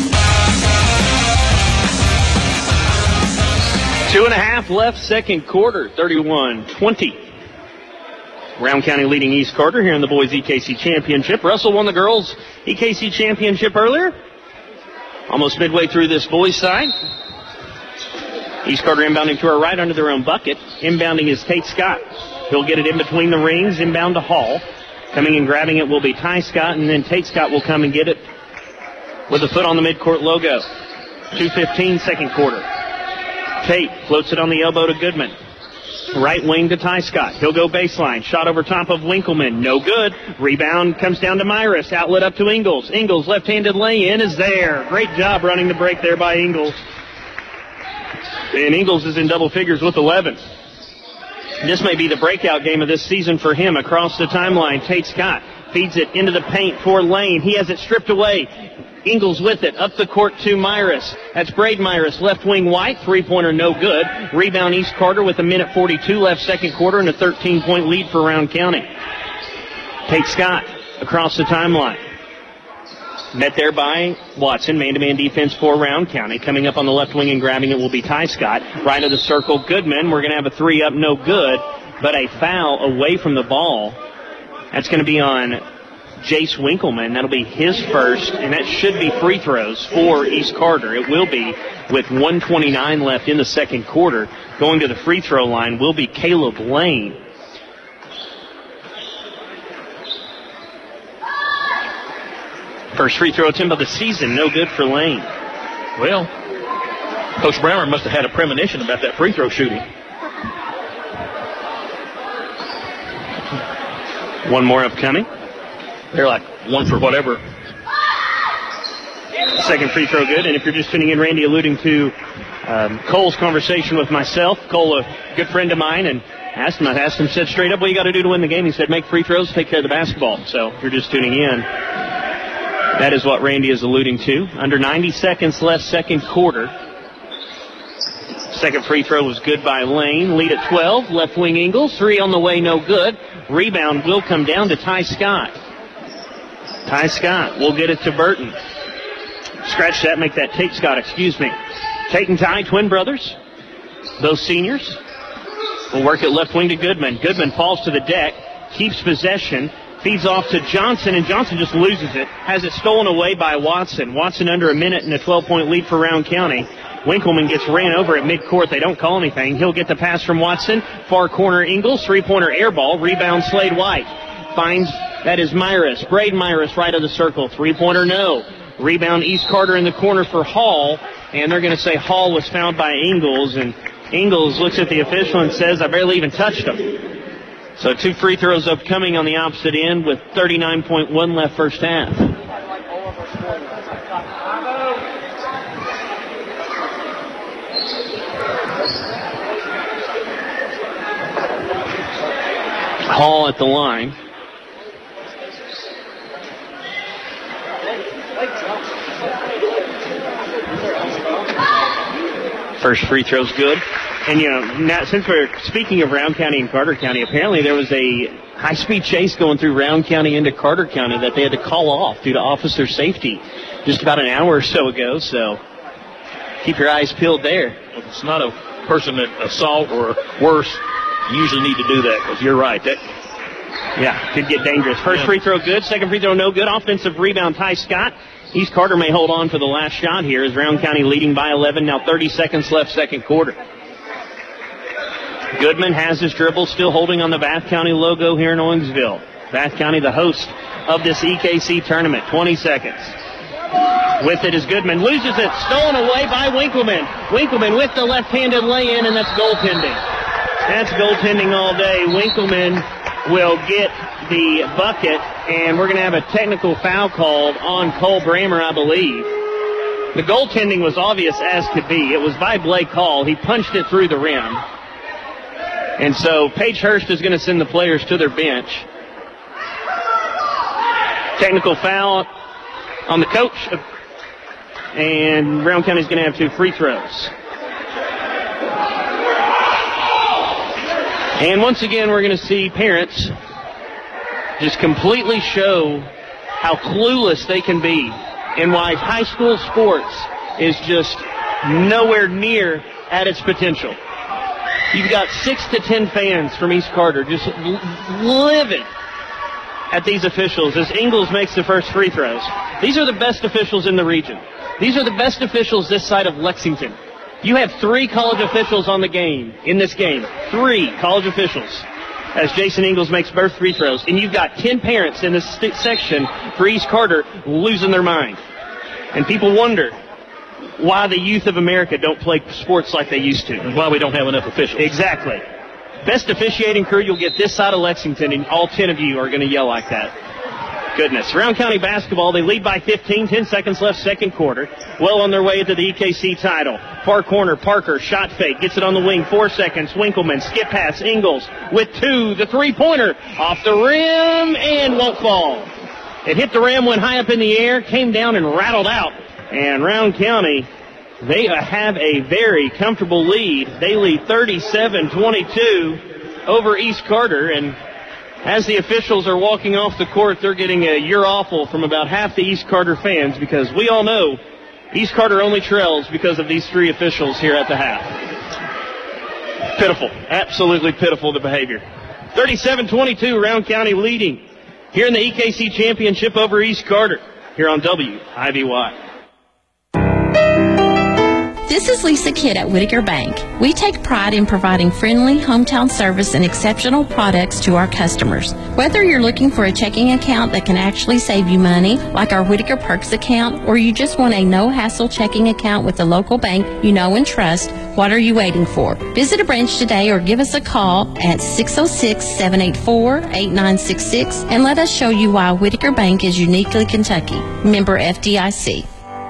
Two and a half left, second quarter, thirty-one twenty. Round County leading East Carter here in the boys E K C Championship. Russell won the girls E K C Championship earlier. Almost midway through this boys side. East Carter inbounding to our right under their own bucket. Inbounding is Tate Scott. He'll get it in between the rings, inbound to Hall. Coming and grabbing it will be Ty Scott, and then Tate Scott will come and get it with a foot on the midcourt logo. two fifteen, second quarter. Tate floats it on the elbow to Goodman. Right wing to Ty Scott. He'll go baseline. Shot over top of Winkleman. No good. Rebound comes down to Myris. Outlet up to Ingles. Ingles left-handed lay-in is there. Great job running the break there by Ingles. And Ingles is in double figures with eleven. This may be the breakout game of this season for him. Across the timeline, Tate Scott feeds it into the paint for Lane. He has it stripped away. Ingles with it, up the court to Myris. That's Braid Myris, left wing White, three-pointer no good. Rebound East Carter with a minute forty-two left second quarter and a thirteen-point lead for Round County. Tate Scott across the timeline. Met there by Watson, man-to-man defense for Round County. Coming up on the left wing and grabbing it will be Ty Scott. Right of the circle, Goodman. We're going to have a three up, no good, but a foul away from the ball. That's going to be on Jace Winkleman. That'll be his first, and that should be free throws for East Carter. It will be with one twenty-nine left in the second quarter. Going to the free throw line will be Caleb Lane. First free throw attempt of the season, no good for Lane. Well, Coach Brower must have had a premonition about that free throw shooting. One more upcoming. They're like one for whatever. Second free throw good. And if you're just tuning in, Randy alluding to um, Cole's conversation with myself. Cole, a good friend of mine, and asked him, I asked him, said straight up, what you got to do to win the game? He said, make free throws, take care of the basketball. So if you're just tuning in, that is what Randy is alluding to. Under ninety seconds left, second quarter. Second free throw was good by Lane. Lead at twelve. Left wing Ingles. Three on the way, no good. Rebound will come down to Ty Scott. Ty Scott will get it to Burton. Scratch that, make that Tate Scott, excuse me. Tate and Ty, twin brothers. Those seniors will work it left wing to Goodman. Goodman falls to the deck, keeps possession, feeds off to Johnson, and Johnson just loses it. Has it stolen away by Watson. Watson under a minute and a twelve-point lead for Round County. Winkleman gets ran over at midcourt. They don't call anything. He'll get the pass from Watson. Far corner Ingles. Three-pointer air ball. Rebound Slade White. Finds, that is Myris. Braden Myris right of the circle. Three-pointer no. Rebound East Carter in the corner for Hall. And they're going to say Hall was fouled by Ingles. And Ingles looks at the official and says, I barely even touched him. So two free throws upcoming on the opposite end with thirty-nine point one left first half. Hall at the line. First free throw's good. And, you know, now, since we're speaking of Round County and Carter County, apparently there was a high-speed chase going through Round County into Carter County that they had to call off due to officer safety just about an hour or so ago. So keep your eyes peeled there. If it's not a person that assault or worse, you usually need to do that because you're right. That Yeah, could get dangerous. First Yeah. free throw good. Second free throw no good. Offensive rebound Ty Scott. East Carter may hold on for the last shot here as Round County leading by eleven. Now thirty seconds left second quarter. Goodman has his dribble, still holding on the Bath County logo here in Owensville. Bath County, the host of this E K C tournament. twenty seconds. With it is Goodman. Loses it. Stolen away by Winkleman. Winkleman with the left-handed lay-in, and that's goaltending. That's goaltending all day. Winkleman will get the bucket, and we're going to have a technical foul called on Cole Brammer, I believe. The goaltending was obvious as could be. It was by Blake Hall. He punched it through the rim. And so Paige Hurst is going to send the players to their bench. Technical foul on the coach. And Round County's going to have two free throws. And once again, we're going to see parents just completely show how clueless they can be and why high school sports is just nowhere near at its potential. You've got six to ten fans from East Carter just livid at these officials as Ingles makes the first free throws. These are the best officials in the region. These are the best officials this side of Lexington. You have three college officials on the game, in this game. Three college officials as Jason Ingles makes both free throws. And you've got ten parents in this st- section for East Carter losing their mind. And people wonder why the youth of America don't play sports like they used to. and why we don't have enough officials. Exactly. Best officiating crew you'll get this side of Lexington, and all ten of you are going to yell like that. Goodness. Round County basketball, they lead by fifteen, ten seconds left second quarter. Well on their way to the E K C title. Far corner, Parker, shot fake, gets it on the wing, four seconds. Winkleman, skip pass, Ingles with two. The three-pointer off the rim and won't fall. It hit the rim, went high up in the air, came down and rattled out. And Round County, they have a very comfortable lead. They lead thirty-seven twenty-two over East Carter, and as the officials are walking off the court, they're getting a you're awful from about half the East Carter fans because we all know East Carter only trails because of these three officials here at the half. Pitiful. Absolutely pitiful, the behavior. thirty-seven twenty-two, Round County leading here in the E K C Championship over East Carter here on W I B Y. This is Lisa Kidd at Whitaker Bank. We take pride in providing friendly hometown service and exceptional products to our customers. Whether you're looking for a checking account that can actually save you money, like our Whitaker Perks account, or you just want a no-hassle checking account with a local bank you know and trust, what are you waiting for? Visit a branch today or give us a call at six oh six, seven eight four, eight nine six six and let us show you why Whitaker Bank is uniquely Kentucky. Member F D I C.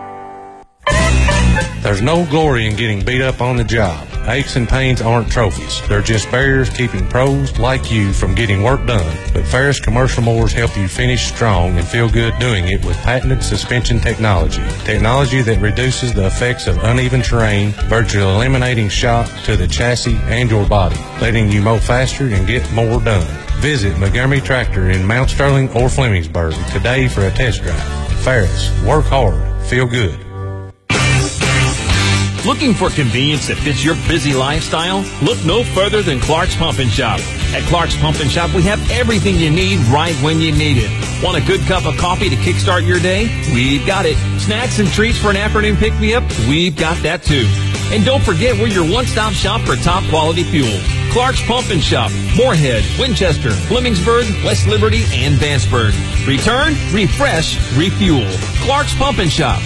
There's no glory in getting beat up on the job. Aches and pains aren't trophies. They're just barriers keeping pros like you from getting work done. But Ferris Commercial Mowers help you finish strong and feel good doing it with patented suspension technology. Technology that reduces the effects of uneven terrain, virtually eliminating shock to the chassis and your body, letting you mow faster and get more done. Visit Montgomery Tractor in Mount Sterling or Flemingsburg today for a test drive. Ferris, work hard, feel good. Looking for convenience that fits your busy lifestyle? Look no further than Clark's Pump and Shop. At Clark's Pump and Shop, we have everything you need right when you need it. Want a good cup of coffee to kickstart your day? We've got it. Snacks and treats for an afternoon pick-me-up? We've got that too. And don't forget, we're your one-stop shop for top-quality fuel. Clark's Pump and Shop, Moorhead, Winchester, Flemingsburg, West Liberty, and Vanceburg. Return, refresh, refuel. Clark's Pump and Shop.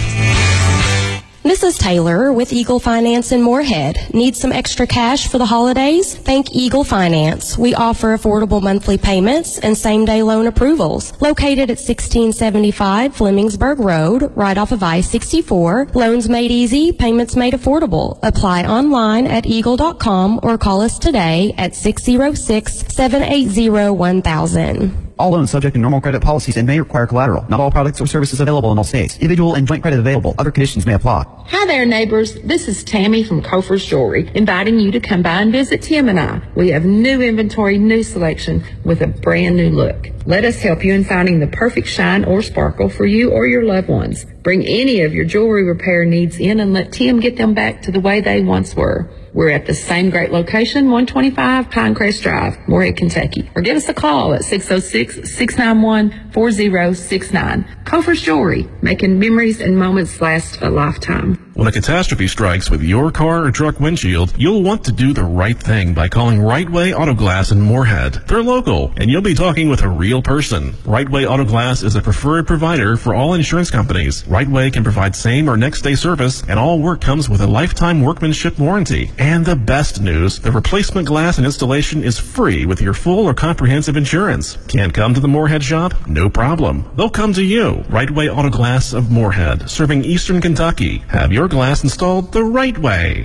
This is Taylor with Eagle Finance in Moorhead. Need some extra cash for the holidays? Think Eagle Finance. We offer affordable monthly payments and same-day loan approvals. Located at sixteen seventy-five Flemingsburg Road, right off of I sixty-four. Loans made easy, payments made affordable. Apply online at eagle dot com or call us today at six oh six, seven eight zero, one thousand. All loans subject to normal credit policies and may require collateral. Not all products or services available in all states. Individual and joint credit available. Other conditions may apply. Hi there, neighbors. This is Tammy from Kofer's Jewelry, inviting you to come by and visit Tim and I. We have new inventory, new selection with a brand new look. Let us help you in finding the perfect shine or sparkle for you or your loved ones. Bring any of your jewelry repair needs in and let Tim get them back to the way they once were. We're at the same great location, one twenty-five Pinecrest Drive, Moorhead, Kentucky. Or give us a call at six oh six, six nine one, four oh six nine. Kofer's Jewelry, making memories and moments last a lifetime. When a catastrophe strikes with your car or truck windshield, you'll want to do the right thing by calling Right Way Auto Glass in Moorhead. They're local, and you'll be talking with a real person. Right Way Auto Glass is a preferred provider for all insurance companies. Right Way can provide same or next day service, and all work comes with a lifetime workmanship warranty. And the best news, the replacement glass and installation is free with your full or comprehensive insurance. Can't come to the Moorhead shop? No problem. They'll come to you. Right Way Auto Glass of Moorhead, serving Eastern Kentucky. Have your glass installed the right way.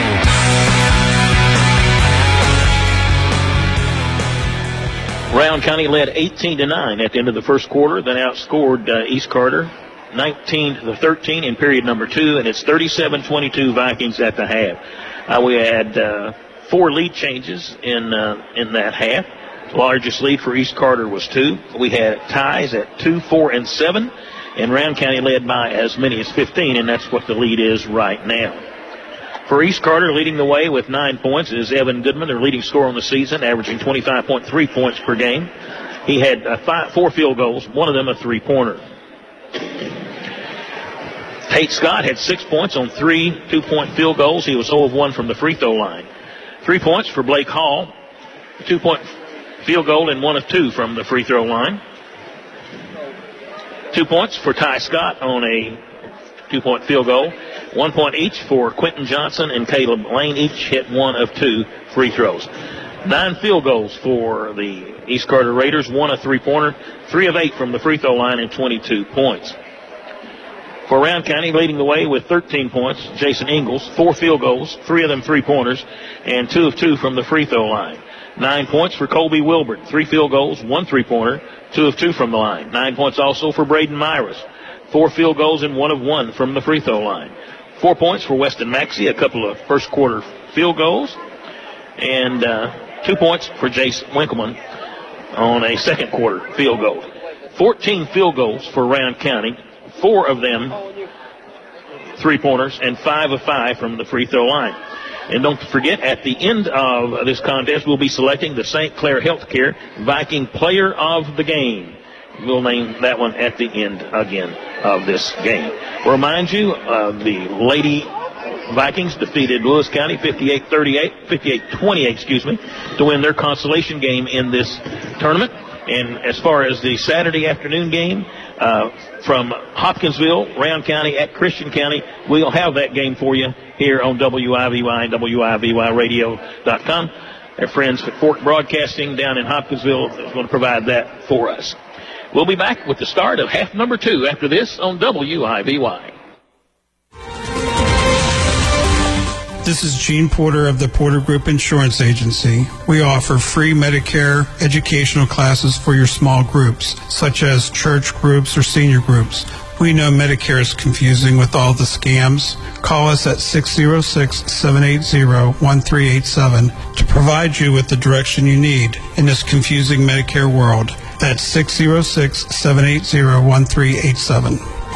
Round County led eighteen to nine at the end of the first quarter, then outscored uh, East Carter nineteen to thirteen in period number two, and it's thirty-seven twenty-two Vikings at the half. Uh, we had uh, four lead changes in uh, in that half. The largest lead for East Carter was two. We had ties at two, four, and seven. And Round County led by as many as fifteen, and that's what the lead is right now. For East Carter, leading the way with nine points is Evan Goodman, their leading scorer on the season, averaging twenty-five point three points per game. He had uh, five, four field goals, one of them a three-pointer. Tate Scott had six points on three two-point field goals. He was zero of one from the free throw line. Three points for Blake Hall, a two-point field goal and one of two from the free throw line. Two points for Ty Scott on a two-point field goal. One point each for Quentin Johnson and Caleb Lane. Each hit one of two free throws. Nine field goals for the East Carter Raiders. One a three-pointer. Three of eight from the free throw line and twenty-two points. For Round County, leading the way with thirteen points, Jason Ingalls. Four field goals, three of them three-pointers, and two of two from the free throw line. Nine points for Colby Wilbert. Three field goals, one three-pointer, two of two from the line. Nine points also for Braden Myers. Four field goals and one of one from the free throw line. Four points for Weston Maxey, a couple of first quarter field goals. And uh, two points for Jace Winkleman on a second quarter field goal. fourteen field goals for Round County. Four of them three-pointers and five of five from the free throw line. And don't forget, at the end of this contest, we'll be selecting the Saint Clair Healthcare Viking Player of the Game. We'll name that one at the end again of this game. We'll remind you, uh, the Lady Vikings defeated Lewis County fifty-eight thirty-eight, fifty-eight twenty-eight, excuse me, to win their consolation game in this tournament. And as far as the Saturday afternoon game uh, from Hopkinsville, Round County at Christian County, we'll have that game for you here on W I V Y and W I V Y radio dot com. Our friends at Fork Broadcasting down in Hopkinsville is going to provide that for us. We'll be back with the start of half number two after this on W I V Y. This is Gene Porter of the Porter Group Insurance Agency. We offer free Medicare educational classes for your small groups, such as church groups or senior groups. We know Medicare is confusing with all the scams. Call us at six oh six, seven eight zero, one three eight seven to provide you with the direction you need in this confusing Medicare world. That's six oh six, seven eight zero, one three eight seven.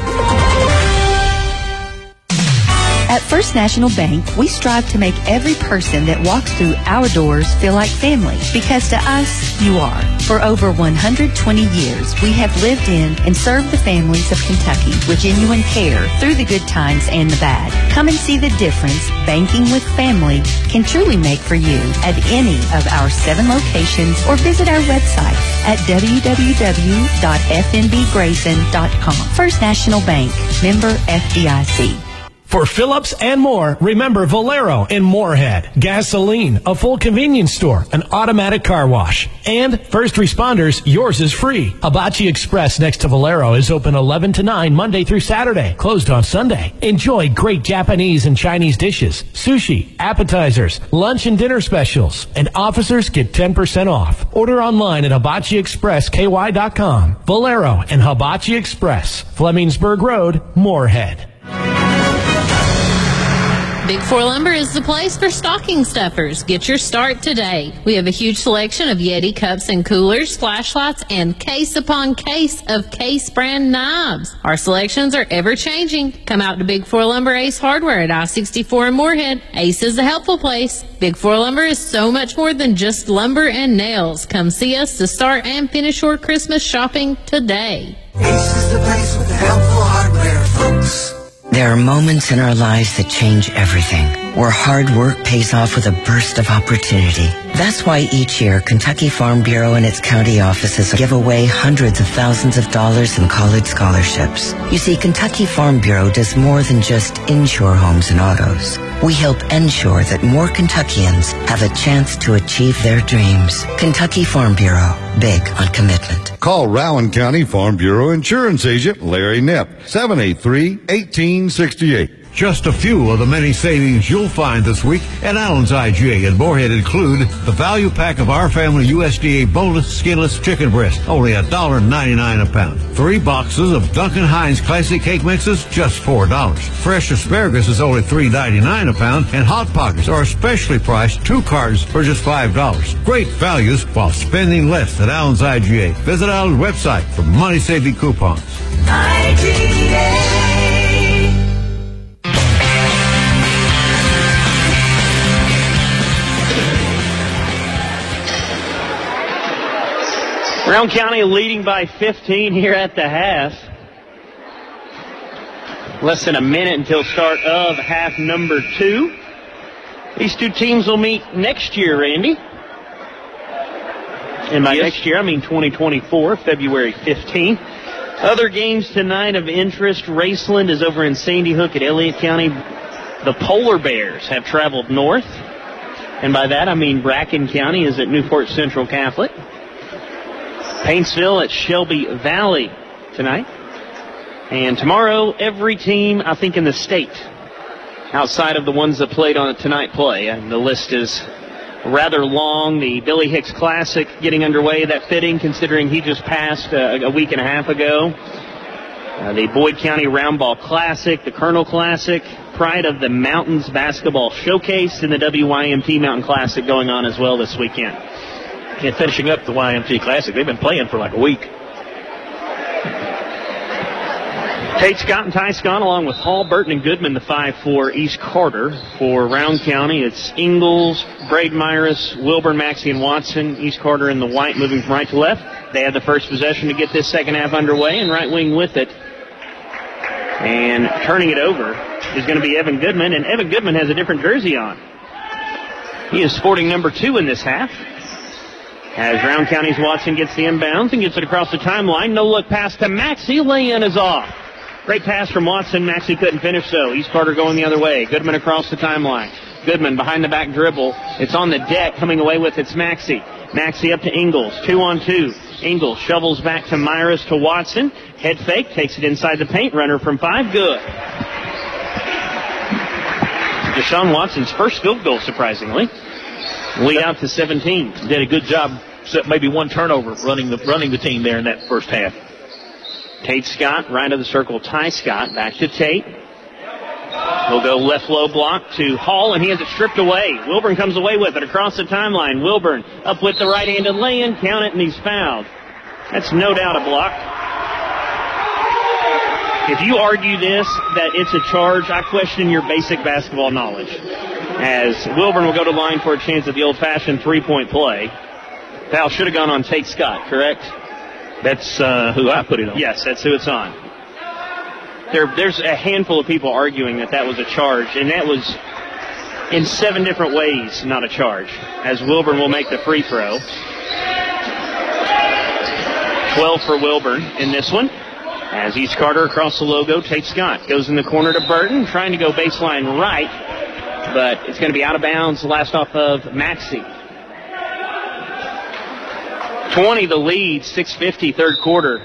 At First National Bank, we strive to make every person that walks through our doors feel like family, because to us, you are. For over one hundred twenty years, we have lived in and served the families of Kentucky with genuine care through the good times and the bad. Come and see the difference banking with family can truly make for you at any of our seven locations, or visit our website at w w w dot f n b grayson dot com. First National Bank, member F D I C. For Phillips and more, remember Valero in Moorhead, gasoline, a full convenience store, an automatic car wash, and first responders, yours is free. Hibachi Express next to Valero is open eleven to nine Monday through Saturday, closed on Sunday. Enjoy great Japanese and Chinese dishes, sushi, appetizers, lunch and dinner specials, and officers get ten percent off. Order online at hibachi express k y dot com. Valero and Hibachi Express, Flemingsburg Road, Moorhead. Big Four Lumber is the place for stocking stuffers. Get your start today. We have a huge selection of Yeti cups and coolers, flashlights, and case upon case of Case brand knives. Our selections are ever changing. Come out to Big Four Lumber Ace Hardware at I sixty-four in Moorhead. Ace is a helpful place. Big Four Lumber is so much more than just lumber and nails. Come see us to start and finish your Christmas shopping today. Ace is the place with the helpful hardware, folks. There are moments in our lives that change everything, where hard work pays off with a burst of opportunity. That's why each year, Kentucky Farm Bureau and its county offices give away hundreds of thousands of dollars in college scholarships. You see, Kentucky Farm Bureau does more than just insure homes and autos. We help ensure that more Kentuckians have a chance to achieve their dreams. Kentucky Farm Bureau, big on commitment. Call Rowan County Farm Bureau Insurance Agent Larry Knepp, seven eight three, one eight six eight. Just a few of the many savings you'll find this week at Allen's I G A in Moorhead include the value pack of Our Family U S D A boneless, skinless chicken breast, only one dollar ninety-nine a pound. Three boxes of Duncan Hines Classic Cake Mixes, just four dollars. Fresh asparagus is only three ninety-nine a pound, and Hot Pockets are especially priced, two cartons for just five dollars. Great values while spending less at Allen's I G A. Visit Allen's website for money-saving coupons. I G A. Round County leading by fifteen here at the half. Less than a minute until start of half number two. These two teams will meet next year, Randy. And by yes. next year, I mean twenty twenty-four, February fifteenth. Other games tonight of interest. Raceland is over in Sandy Hook at Elliott County. The Polar Bears have traveled north. And by that, I mean Bracken County is at Newport Central Catholic. Paintsville at Shelby Valley tonight. And tomorrow, every team, I think, in the state, outside of the ones that played on it tonight, play. And the list is rather long. The Billy Hicks Classic getting underway. That fitting, considering he just passed uh, a week and a half ago. Uh, the Boyd County Roundball Classic, the Colonel Classic, Pride of the Mountains Basketball Showcase, and the W Y M T Mountain Classic going on as well this weekend. And finishing up the Y M T Classic, they've been playing for like a week. Tate Scott and Ty Scott, along with Hall, Burton, and Goodman, the five for East Carter. For Round County, it's Ingalls, Braden Myris, Wilburn, Maxey, and Watson. East Carter in the white, moving from right to left. They had the first possession to get this second half underway, and right wing with it And turning it over is going to be Evan Goodman, and Evan Goodman has a different jersey on. He is sporting number two in this half. As Round County's Watson gets the inbounds and gets it across the timeline. No look pass to Maxey. Lay-in is off. Great pass from Watson. Maxey couldn't finish, though. East Carter going the other way. Goodman across the timeline. Goodman behind the back dribble. It's on the deck. Coming away with it's Maxey. Maxey up to Ingles. Two on two. Ingles shovels back to Myers to Watson. Head fake. Takes it inside the paint. Runner from five. Good. Deshaun Watson's first field goal, surprisingly. Lead out to seventeen. Did a good job, except maybe one turnover running the running the team there in that first half. Tate Scott, right of the circle. Ty Scott back to Tate. He'll go left low block to Hall, and he has it stripped away. Wilburn comes away with it across the timeline. Wilburn up with the right-handed lay-in. Count it, and he's fouled. That's no doubt a block. If you argue this, that it's a charge, I question your basic basketball knowledge. As Wilburn will go to line for a chance at the old-fashioned three-point play. Foul should have gone on Tate Scott, correct? That's uh, who I put it on. Yes, that's who it's on. There, there's a handful of people arguing that that was a charge, and that was in seven different ways not a charge, as Wilburn will make the free throw. twelve for Wilburn in this one. As East Carter across the logo, Tate Scott goes in the corner to Burton, trying to go baseline right, but it's going to be out of bounds, last off of Maxey. twenty the lead, six fifty, third quarter.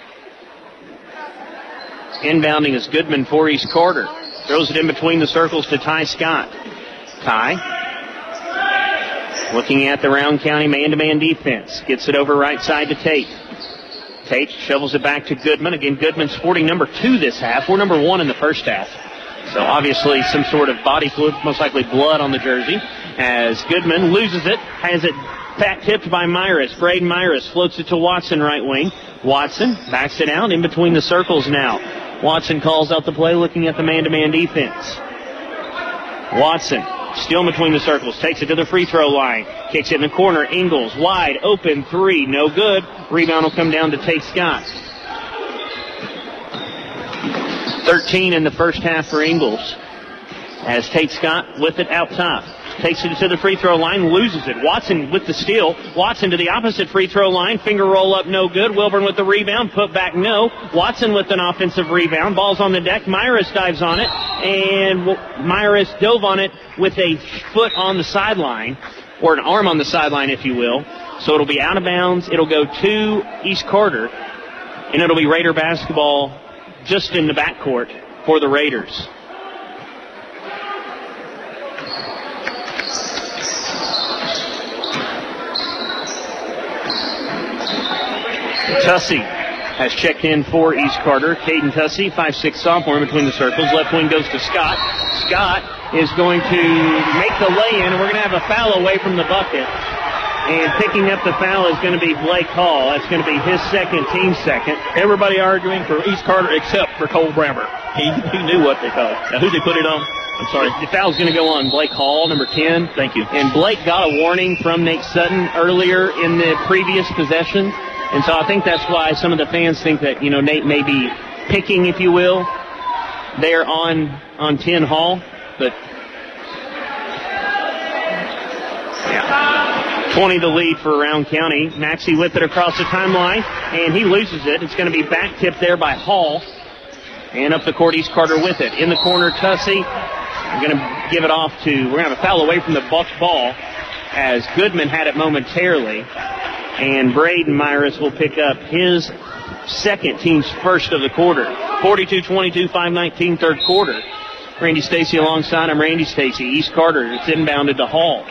Inbounding is Goodman for East Carter. Throws it in between the circles to Ty Scott. Ty, looking at the Round County man-to-man defense. Gets it over right side to Tate. Tate shovels it back to Goodman. Again, Goodman sporting number two this half. We're number one in the first half. So obviously some sort of body fluid, most likely blood on the jersey. As Goodman loses it, has it back tipped by Myris. Braden Myris floats it to Watson, right wing. Watson backs it out in between the circles now. Watson calls out the play, looking at the man-to-man defense. Watson still in between the circles, takes it to the free throw line, kicks it in the corner. Ingles wide open three, no good. Rebound will come down to Tate Scott. thirteen in the first half for Ingles. As Tate Scott with it out top. Takes it to the free throw line, loses it. Watson with the steal. Watson to the opposite free throw line. Finger roll up, no good. Wilburn with the rebound. Put back, no. Watson with an offensive rebound. Ball's on the deck. Myris dives on it. And Myris dove on it with a foot on the sideline. Or an arm on the sideline, if you will. So it'll be out of bounds. It'll go to East Carter. And it'll be Raider basketball just in the backcourt for the Raiders. Tussey has checked in for East Carter. Caden Tussey, five six sophomore in between the circles. Left wing goes to Scott. Scott is going to make the lay-in, and we're going to have a foul away from the bucket. And picking up the foul is going to be Blake Hall. That's going to be his second, team second. Everybody arguing for East Carter except for Cole Brammer. He, he knew what they called. Now, who did put it on? I'm sorry. The foul's going to go on Blake Hall, number ten. Thank you. And Blake got a warning from Nate Sutton earlier in the previous possession. And so I think that's why some of the fans think that, you know, Nate may be picking, if you will, there on, on ten Hall. But, yeah. twenty the lead for Round County. Maxey with it across the timeline, and he loses it. It's going to be back tipped there by Hall. And up the court, East Carter with it. In the corner, Tussey. We're going to give it off to, we're going to have a foul away from the Bucks ball as Goodman had it momentarily. And Braden Myris will pick up his second, team's first of the quarter. forty-two twenty-two, five nineteen, third quarter. Randy Stacy alongside him. Randy Stacy. East Carter. It's inbounded to Hall.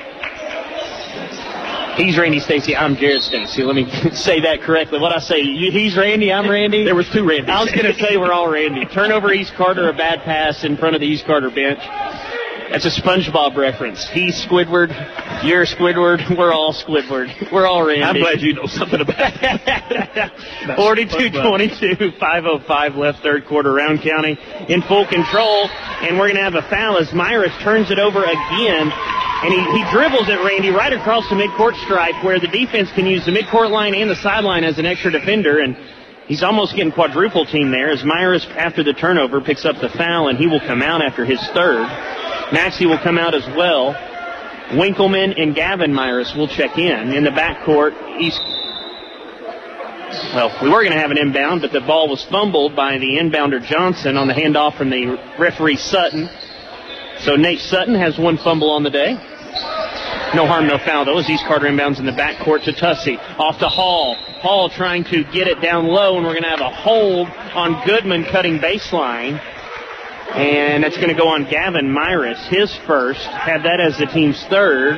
He's Randy Stacy. I'm Jared Stacy. Let me say that correctly. What I say? He's Randy. I'm Randy. There was two Randys. I was going to say we're all Randy. Turnover East Carter. A bad pass in front of the East Carter bench. That's a SpongeBob reference. He's Squidward. You're Squidward. We're all Squidward. We're all Randy. I'm glad you know something about it. forty-two twenty-two, five oh five left, third quarter. Round County in full control. And we're going to have a foul as Myris turns it over again. And he, he dribbles it, Randy, right across the midcourt stripe where the defense can use the midcourt line and the sideline as an extra defender. And He's almost getting quadruple team there as Myers, after the turnover, picks up the foul, and he will come out after his third. Maxey will come out as well. Winkleman and Gavin Myers will check in. In the backcourt, East... Well, we were going to have an inbound, but the ball was fumbled by the inbounder Johnson on the handoff from the referee Sutton. So Nate Sutton has one fumble on the day. No harm, no foul, though, as East Carter inbounds in the backcourt to Tussey. Off to Hall. Hall trying to get it down low, and we're going to have a hold on Goodman cutting baseline. And that's going to go on Gavin Myers, his first. Had that as the team's third.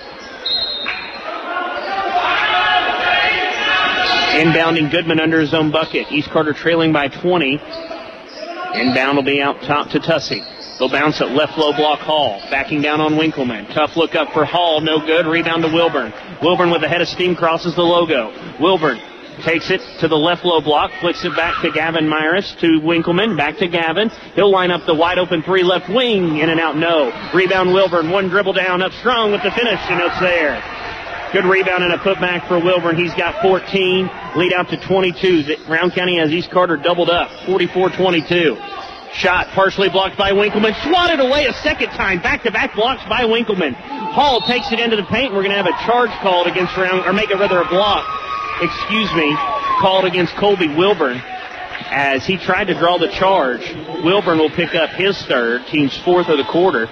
Inbounding Goodman under his own bucket. East Carter trailing by twenty. Inbound will be out top to Tussey. They'll bounce it left low block Hall. Backing down on Winkleman. Tough look up for Hall. No good. Rebound to Wilburn. Wilburn with a head of steam crosses the logo. Wilburn takes it to the left low block. Flicks it back to Gavin Myers to Winkleman. Back to Gavin. He'll line up the wide open three left wing. In and out, no. Rebound Wilburn. One dribble down. Up strong with the finish, and it's there. Good rebound and a putback for Wilburn. He's got fourteen. Lead out to twenty-two. Round County has East Carter doubled up. forty-four twenty-two. Shot partially blocked by Winkleman. Swatted away a second time. Back-to-back blocks by Winkleman. Hall takes it into the paint. We're going to have a charge called against round, or make it rather a block, excuse me, called against Colby Wilburn as he tried to draw the charge. Wilburn will pick up his third, team's fourth of the quarter.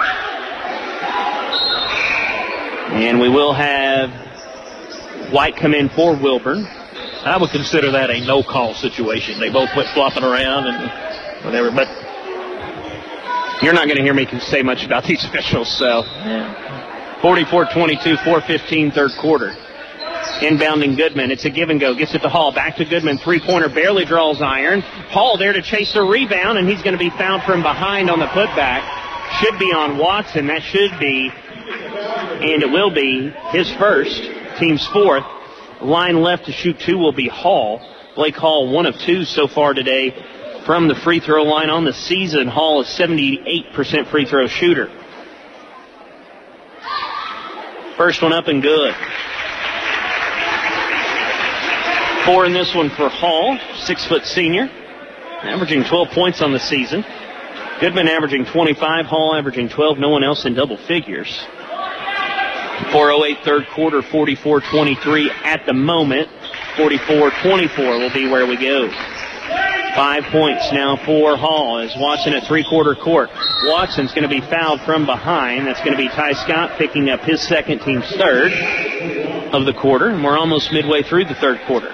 And we will have White come in for Wilburn. I would consider that a no-call situation. They both went flopping around and whatever, but you're not going to hear me say much about these officials, so. forty-four twenty-two, four fifteen, third quarter. Inbounding Goodman. It's a give and go. Gets it to Hall. Back to Goodman. Three-pointer barely draws iron. Hall there to chase the rebound, and he's going to be fouled from behind on the putback. Should be on Watson. That should be, and it will be, his first, team's fourth. Line left to shoot two will be Hall. Blake Hall, one of two so far today from the free throw line on the season. Hall is seventy-eight percent free throw shooter. First one up and good. Four in this one for Hall, six-foot senior, averaging twelve points on the season. Goodman averaging twenty-five, Hall averaging twelve, no one else in double figures. four oh eight third quarter, forty-four twenty-three at the moment. forty-four twenty-four will be where we go. Five points now for Hall as Watson at three-quarter court. Watson's going to be fouled from behind. That's going to be Ty Scott picking up his second, team's third of the quarter. And we're almost midway through the third quarter.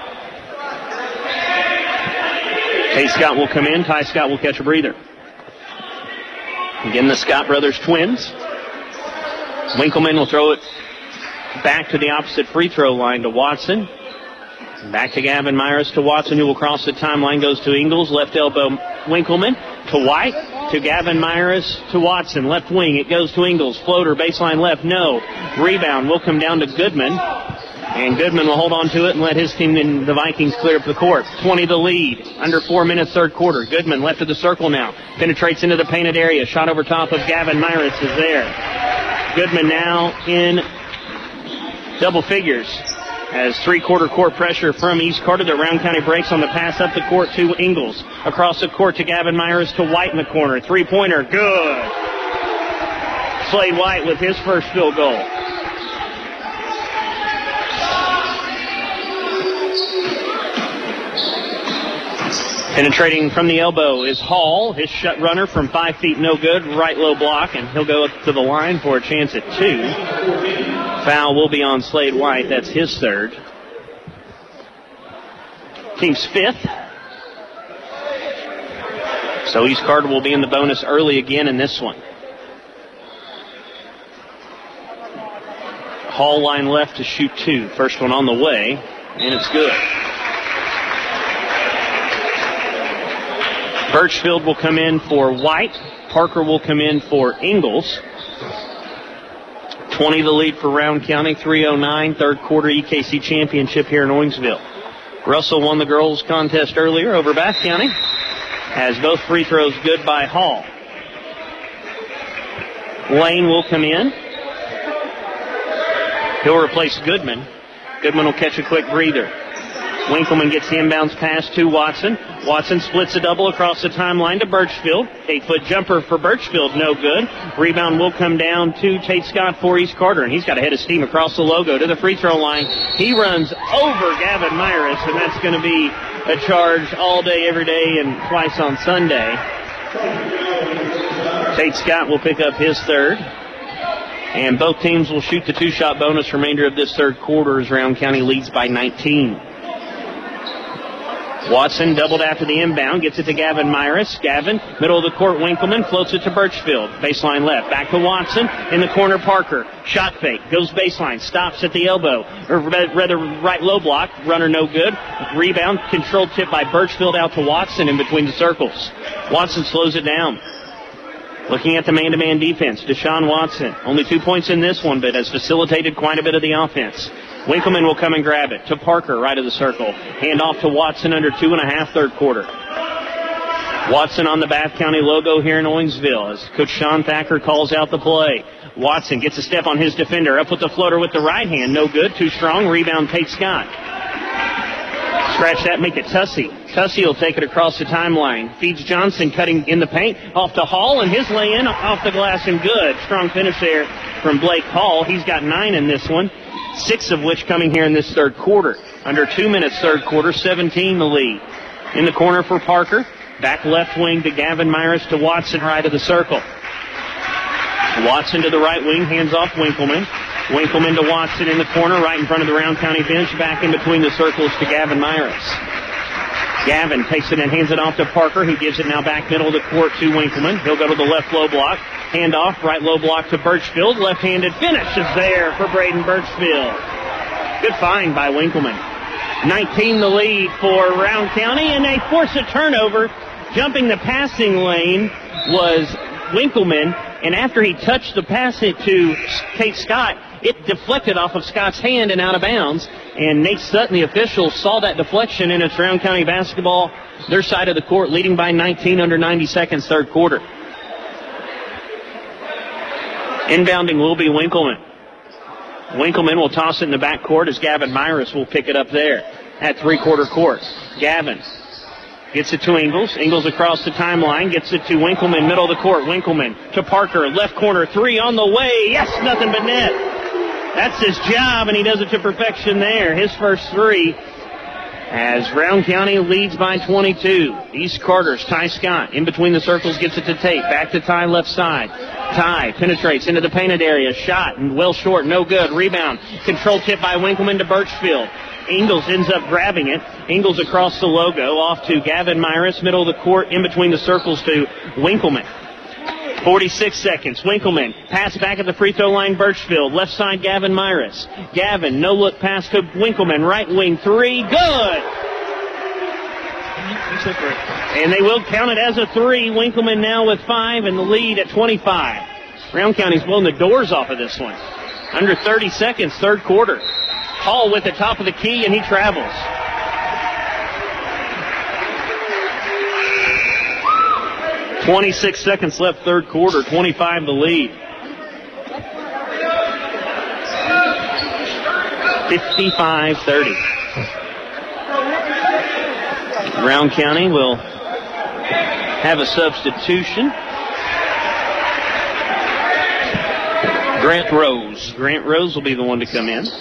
Tay Scott will come in. Ty Scott will catch a breather. Again, the Scott brothers twins. Winkleman will throw it back to the opposite free throw line to Watson. Back to Gavin Myers to Watson, who will cross the timeline, goes to Ingles. Left elbow Winkleman to White, to Gavin Myers, to Watson. Left wing, it goes to Ingles. Floater, baseline left, no. Rebound will come down to Goodman. And Goodman will hold on to it and let his team in the Vikings clear up the court. twenty the lead. Under four minutes, third quarter. Goodman left of the circle now. Penetrates into the painted area. Shot over top of Gavin Myers is there. Goodman now in double figures as three-quarter court pressure from East Carter. The Round County breaks on the pass up the court to Ingles. Across the court to Gavin Myers to White in the corner. Three-pointer, good. Slade White with his first field goal. Penetrating from the elbow is Hall. His shut runner from five feet, no good. Right low block, and he'll go up to the line for a chance at two. Foul will be on Slade White. That's his third. Team's fifth. So East Carter will be in the bonus early again in this one. Hall line left to shoot two. First one on the way, and it's good. Birchfield will come in for White. Parker will come in for Ingles. twenty the lead for Round County, three oh nine, third quarter E K C championship here in Owensville. Russell won the girls contest earlier over Bath County, as both free throws good by Hall. Lane will come in. He'll replace Goodman. Goodman will catch a quick breather. Winkleman gets the inbounds pass to Watson. Watson splits a double across the timeline to Birchfield. Eight-foot jumper for Birchfield, no good. Rebound will come down to Tate Scott for East Carter, and he's got a head of steam across the logo to the free throw line. He runs over Gavin Myris, and that's going to be a charge all day, every day, and twice on Sunday. Tate Scott will pick up his third. And both teams will shoot the two-shot bonus remainder of this third quarter as Round County leads by nineteen. Watson doubled after the inbound, gets it to Gavin Myris. Gavin, middle of the court, Winkleman, floats it to Birchfield. Baseline left, back to Watson. In the corner, Parker. Shot fake, goes baseline, stops at the elbow. Or rather, right low block, runner no good. Rebound, controlled tip by Birchfield out to Watson in between the circles. Watson slows it down. Looking at the man-to-man defense, Deshaun Watson. Only two points in this one, but has facilitated quite a bit of the offense. Winkleman will come and grab it to Parker, right of the circle. Hand off to Watson under two and a half, third quarter. Watson on the Bath County logo here in Owensville as Coach Sean Thacker calls out the play. Watson gets a step on his defender. Up with the floater with the right hand. No good. Too strong. Rebound, Tate Scott. Scratch that, make it Tussey. Tussey will take it across the timeline. Feeds Johnson cutting in the paint. Off to Hall, and his lay-in off the glass and good. Strong finish there from Blake Hall. He's got nine in this one, six of which coming here in this third quarter. Under two minutes third quarter, seventeen the lead. In the corner for Parker. Back left wing to Gavin Myris to Watson, right of the circle. Watson to the right wing, hands off Winkleman. Winkleman to Watson in the corner, right in front of the Round County bench, back in between the circles to Gavin Myris. Gavin takes it and hands it off to Parker. He gives it now back middle of the court to Winkleman. He'll go to the left low block. Hand off, right low block to Birchfield. Left-handed finish is there for Braden Birchfield. Good find by Winkleman. nineteen the lead for Round County, and they force a turnover. Jumping the passing lane was Winkleman, and after he touched the pass it to Tate Scott, it deflected off of Scott's hand and out of bounds. And Nate Sutton, the official, saw that deflection, and it's Round County basketball, their side of the court, leading by nineteen under ninety seconds, third quarter. Inbounding will be Winkleman. Winkleman will toss it in the backcourt as Gavin Myris will pick it up there at three-quarter court. Gavin gets it to Ingles. Ingles across the timeline. Gets it to Winkleman, middle of the court. Winkleman to Parker. Left corner three on the way. Yes, nothing but net. That's his job, and he does it to perfection there. His first three as Round County leads by twenty-two. East Carter's Ty Scott in between the circles, gets it to Tate. Back to Ty left side. Ty penetrates into the painted area. Shot and well short. No good. Rebound. Control tip by Winkleman to Birchfield. Ingles ends up grabbing it. Ingles across the logo, off to Gavin Myris, middle of the court, in between the circles to Winkleman. forty-six seconds. Winkleman, pass back at the free throw line, Birchfield. Left side, Gavin Myris. Gavin, no look pass to Winkleman. Right wing three, good! And they will count it as a three. Winkleman now with five and the lead at twenty-five. Round County's blown the doors off of this one. Under thirty seconds, third quarter. Hall with the top of the key, and he travels. twenty-six seconds left, third quarter, twenty-five the lead. fifty-five thirty. Round County will have a substitution. Grant Rose. Grant Rose will be the one to come in.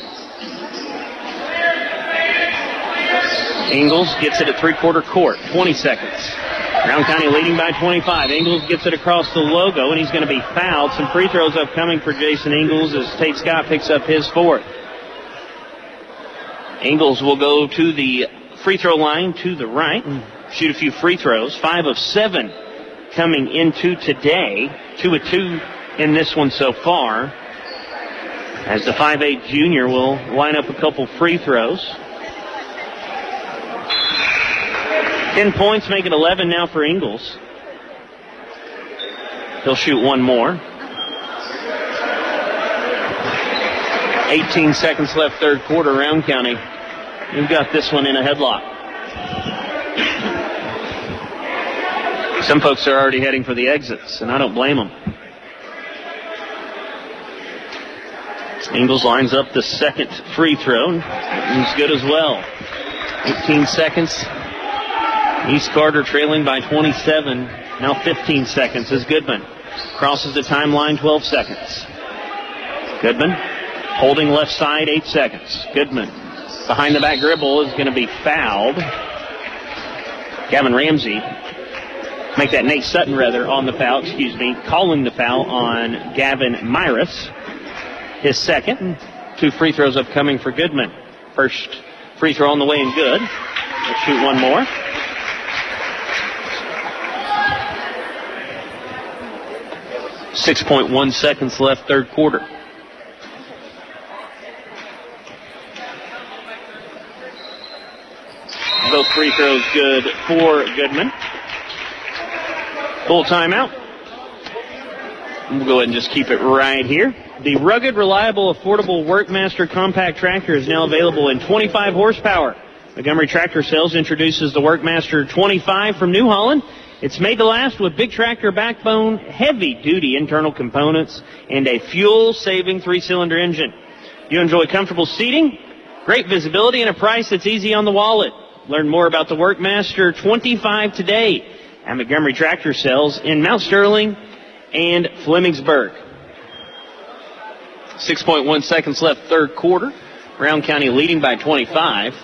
Ingles gets it at three-quarter court, twenty seconds. Round County leading by twenty-five. Ingles gets it across the logo, and he's going to be fouled. Some free throws upcoming for Jason Ingles as Tate Scott picks up his fourth. Ingles will go to the free throw line to the right and shoot a few free throws. Five of seven coming into today. Two of two in this one so far, as the five eight junior will line up a couple free throws. Ten points, make it eleven now for Ingles. He'll shoot one more. eighteen seconds left, third quarter, Round County. We've got this one in a headlock. Some folks are already heading for the exits, and I don't blame them. Ingles lines up the second free throw. It's good as well. eighteen seconds. East Carter trailing by twenty-seven. Now fifteen seconds as Goodman crosses the timeline, twelve seconds. Goodman holding left side, eight seconds. Goodman behind the back dribble is going to be fouled. Gavin Ramsey, make that Nate Sutton rather, on the foul, excuse me, calling the foul on Gavin Myris. His second. Two free throws upcoming for Goodman. First free throw on the way and good. Let's shoot one more. six point one seconds left, third quarter. Both free throws good for Goodman. Full timeout. We'll go ahead and just keep it right here. The rugged, reliable, affordable Workmaster compact tractor is now available in twenty-five horsepower. Montgomery Tractor Sales introduces the Workmaster twenty-five from New Holland. It's made to last with big tractor backbone, heavy-duty internal components, and a fuel-saving three-cylinder engine. You enjoy comfortable seating, great visibility, and a price that's easy on the wallet. Learn more about the Workmaster twenty-five today at Montgomery Tractor Sales in Mount Sterling and Flemingsburg. six point one seconds left, third quarter. Brown County leading by twenty-five.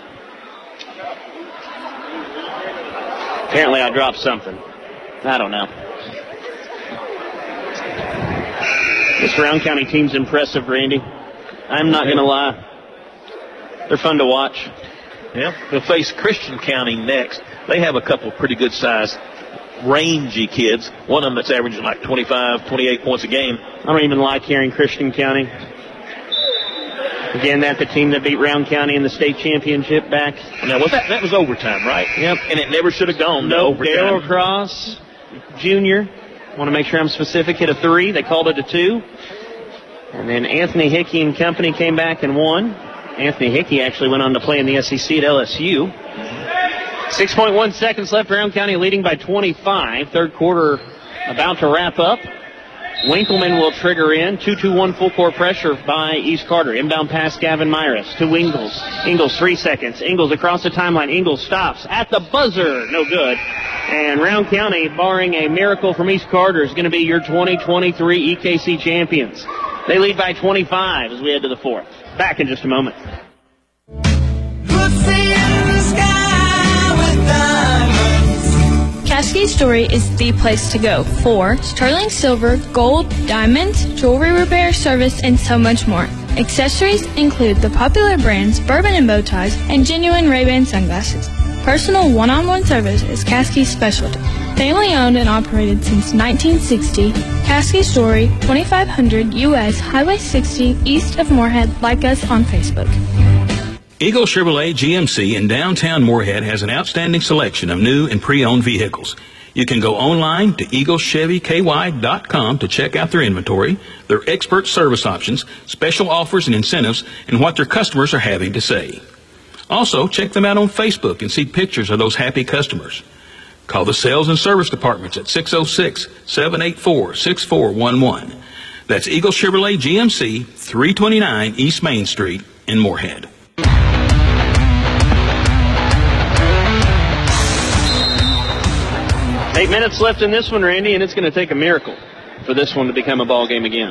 Apparently I dropped something. I don't know. This Brown County team's impressive, Randy. I'm not going to lie. They're fun to watch. Yeah, they'll face Christian County next. They have a couple pretty good-sized, rangy kids. One of them that's averaging like twenty-five, twenty-eight points a game. I don't even like hearing Christian County. Again, that's the team that beat Round County in the state championship back. Now, was that, that was overtime, right? Yep. And it never should have gone no, to overtime. Dale Cross, Junior, want to make sure I'm specific, hit a three. They called it a two. And then Anthony Hickey and company came back and won. Anthony Hickey actually went on to play in the S E C at L S U. six point one seconds left. Brown County leading by twenty-five. Third quarter about to wrap up. Winkleman will trigger in. two two one full court pressure by East Carter. Inbound pass, Gavin Myris to Ingles. Ingles, three seconds. Ingles across the timeline. Ingles stops at the buzzer. No good. And Round County, barring a miracle from East Carter, is going to be your twenty twenty-three E K C champions. They lead by twenty-five as we head to the fourth. Back in just a moment. Cascade Story is the place to go for sterling silver, gold, diamonds, jewelry repair, service, and so much more. Accessories include the popular brands Bourbon and Bow Ties and genuine Ray-Ban sunglasses. Personal one-on-one service is Cascade's specialty. Family owned and operated since nineteen sixty, Cascade Story, twenty-five hundred U S Highway sixty, east of Moorhead. Like us on Facebook. Eagle Chevrolet G M C in downtown Moorhead has an outstanding selection of new and pre-owned vehicles. You can go online to eagle chevy k y dot com to check out their inventory, their expert service options, special offers and incentives, and what their customers are having to say. Also, check them out on Facebook and see pictures of those happy customers. Call the sales and service departments at six oh six, seven eight four, six four one one. That's Eagle Chevrolet G M C, three twenty-nine East Main Street in Moorhead. Eight minutes left in this one, Randy, and it's going to take a miracle for this one to become a ball game again.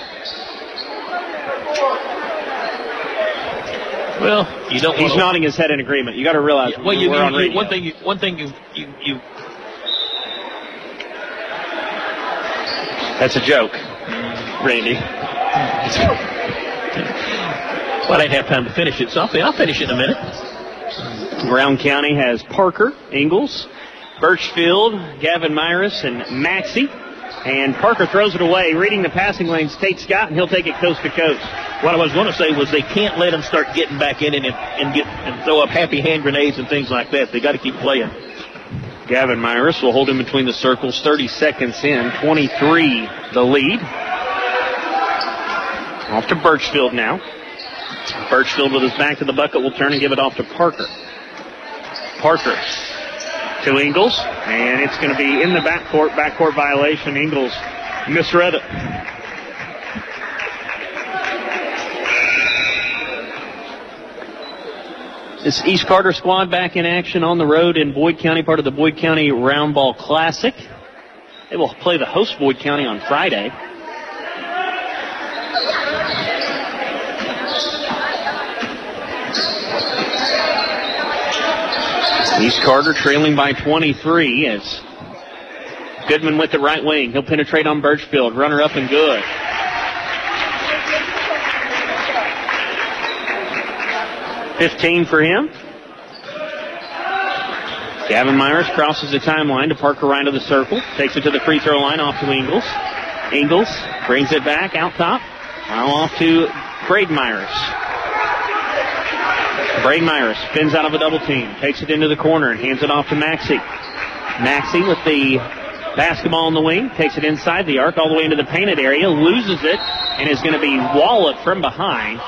Well, you don't. He's want to, nodding his head in agreement. You got to realize. Yeah, well, you, we're you, on you, radio. one thing. You, one thing. You, you, you. That's a joke, Randy. Well, I didn't have time to finish it, so I'll, I'll finish it in a minute. Brown County has Parker, Ingles, Birchfield, Gavin Myris, and Maxey. And Parker throws it away. Reading the passing lanes, Tate Scott, and he'll take it coast to coast. What I was going to say was they can't let them start getting back in and, and get and throw up happy hand grenades and things like that. They got to keep playing. Gavin Myris will hold him between the circles. thirty seconds in, twenty-three the lead. Off to Birchfield now. Birchfield with his back to the bucket will turn and give it off to Parker. Parker to Ingles, and it's going to be in the backcourt. Backcourt violation. Ingles misread it. This East Carter squad back in action on the road in Boyd County, part of the Boyd County Round Ball Classic. They will play the host Boyd County on Friday. East Carter trailing by twenty-three as Goodman with the right wing. He'll penetrate on Birchfield. Runner up and good. fifteen for him. Gavin Myers crosses the timeline to Parker Ryan to the circle. Takes it to the free throw line off to Ingles. Ingles brings it back out top. Now off to Braden Myers. Braden Myers spins out of a double team. Takes it into the corner and hands it off to Maxey. Maxey with the basketball in the wing. Takes it inside the arc all the way into the painted area. Loses it and is going to be walloped from behind.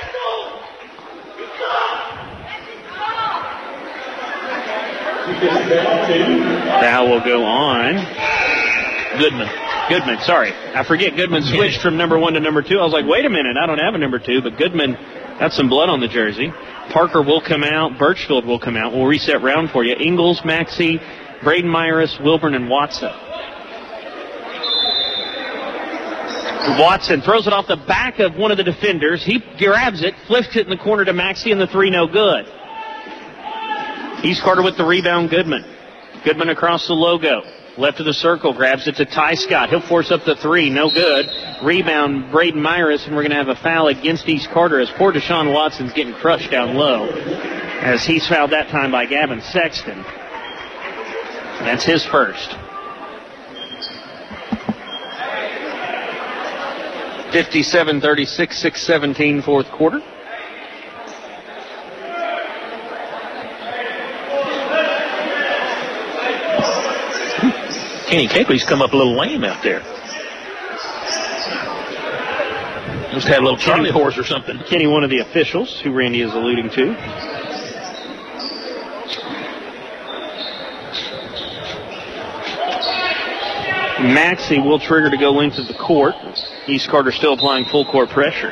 Foul will go on. Goodman. Goodman, sorry. I forget Goodman switched from number one to number two. I was like, wait a minute, I don't have a number two, but Goodman got some blood on the jersey. Parker will come out. Birchfield will come out. We'll reset round for you. Ingles, Maxey, Braden Myers, Wilburn, and Watson. Watson throws it off the back of one of the defenders. He grabs it, flips it in the corner to Maxey, and the three no good. East Carter with the rebound, Goodman. Goodman across the logo. Left of the circle, grabs it to Ty Scott. He'll force up the three, no good. Rebound, Braden Myers, and we're going to have a foul against East Carter as poor Deshaun Watson's getting crushed down low. As he's fouled that time by Gavin Sexton. That's his first. fifty-seven thirty-six, six seventeen, fourth quarter. Kenny Kegley's come up a little lame out there. Just had a little Charlie horse or something. Kenny, one of the officials who Randy is alluding to. Maxey will trigger to go length of the court. East Carter still applying full court pressure.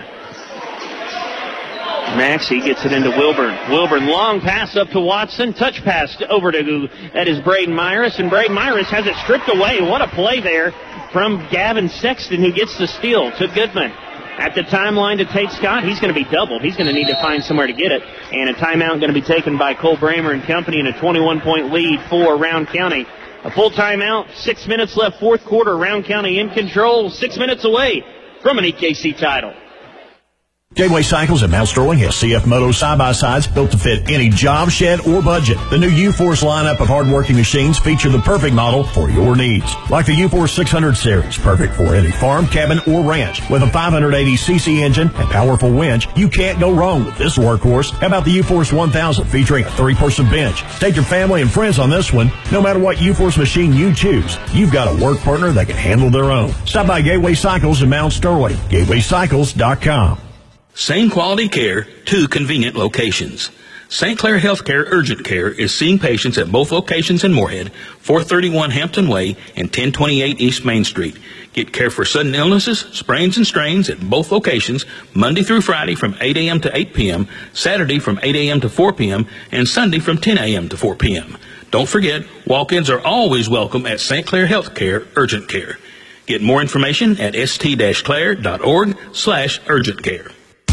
Maxey gets it into Wilburn. Wilburn, long pass up to Watson. Touch pass over to, that is Braden Myers. And Braden Myers has it stripped away. What a play there from Gavin Sexton, who gets the steal to Goodman. At the timeline to Tate Scott, he's going to be doubled. He's going to need to find somewhere to get it. And a timeout going to be taken by Cole Bramer and company in a twenty-one point lead for Round County. A full timeout, six minutes left, fourth quarter. Round County in control, six minutes away from an E K C title. Gateway Cycles in Mount Sterling has C F Moto side-by-sides built to fit any job, shed, or budget. The new U-Force lineup of hard-working machines feature the perfect model for your needs. Like the U-Force six hundred series, perfect for any farm, cabin, or ranch. With a five hundred eighty c c engine and powerful winch, you can't go wrong with this workhorse. How about the U-Force one thousand featuring a three-person bench? Take your family and friends on this one. No matter what U-Force machine you choose, you've got a work partner that can handle their own. Stop by Gateway Cycles in Mount Sterling. gateway cycles dot com. Same quality care, two convenient locations. Saint Clair Healthcare Urgent Care is seeing patients at both locations in Moorhead, four thirty-one Hampton Way and ten twenty-eight East Main Street. Get care for sudden illnesses, sprains and strains at both locations, Monday through Friday from eight a.m. to eight p.m., Saturday from eight a.m. to four p.m., and Sunday from ten a.m. to four p.m. Don't forget, walk-ins are always welcome at Saint Clair Healthcare Urgent Care. Get more information at st-clair.org slash urgent care.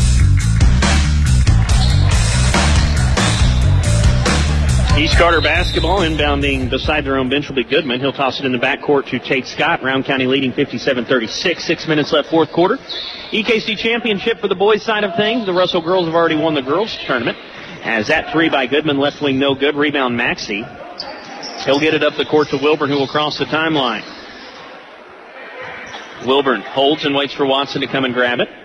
East Carter basketball inbounding beside their own bench will be Goodman. He'll toss it in the backcourt to Tate Scott. Round County leading fifty-seven thirty-six. Six minutes left, fourth quarter. E K C championship for the boys' side of things. The Russell girls have already won the girls' tournament. As that three by Goodman, left wing no good. Rebound Maxey. He'll get it up the court to Wilburn, who will cross the timeline. Wilburn holds and waits for Watson to come and grab it.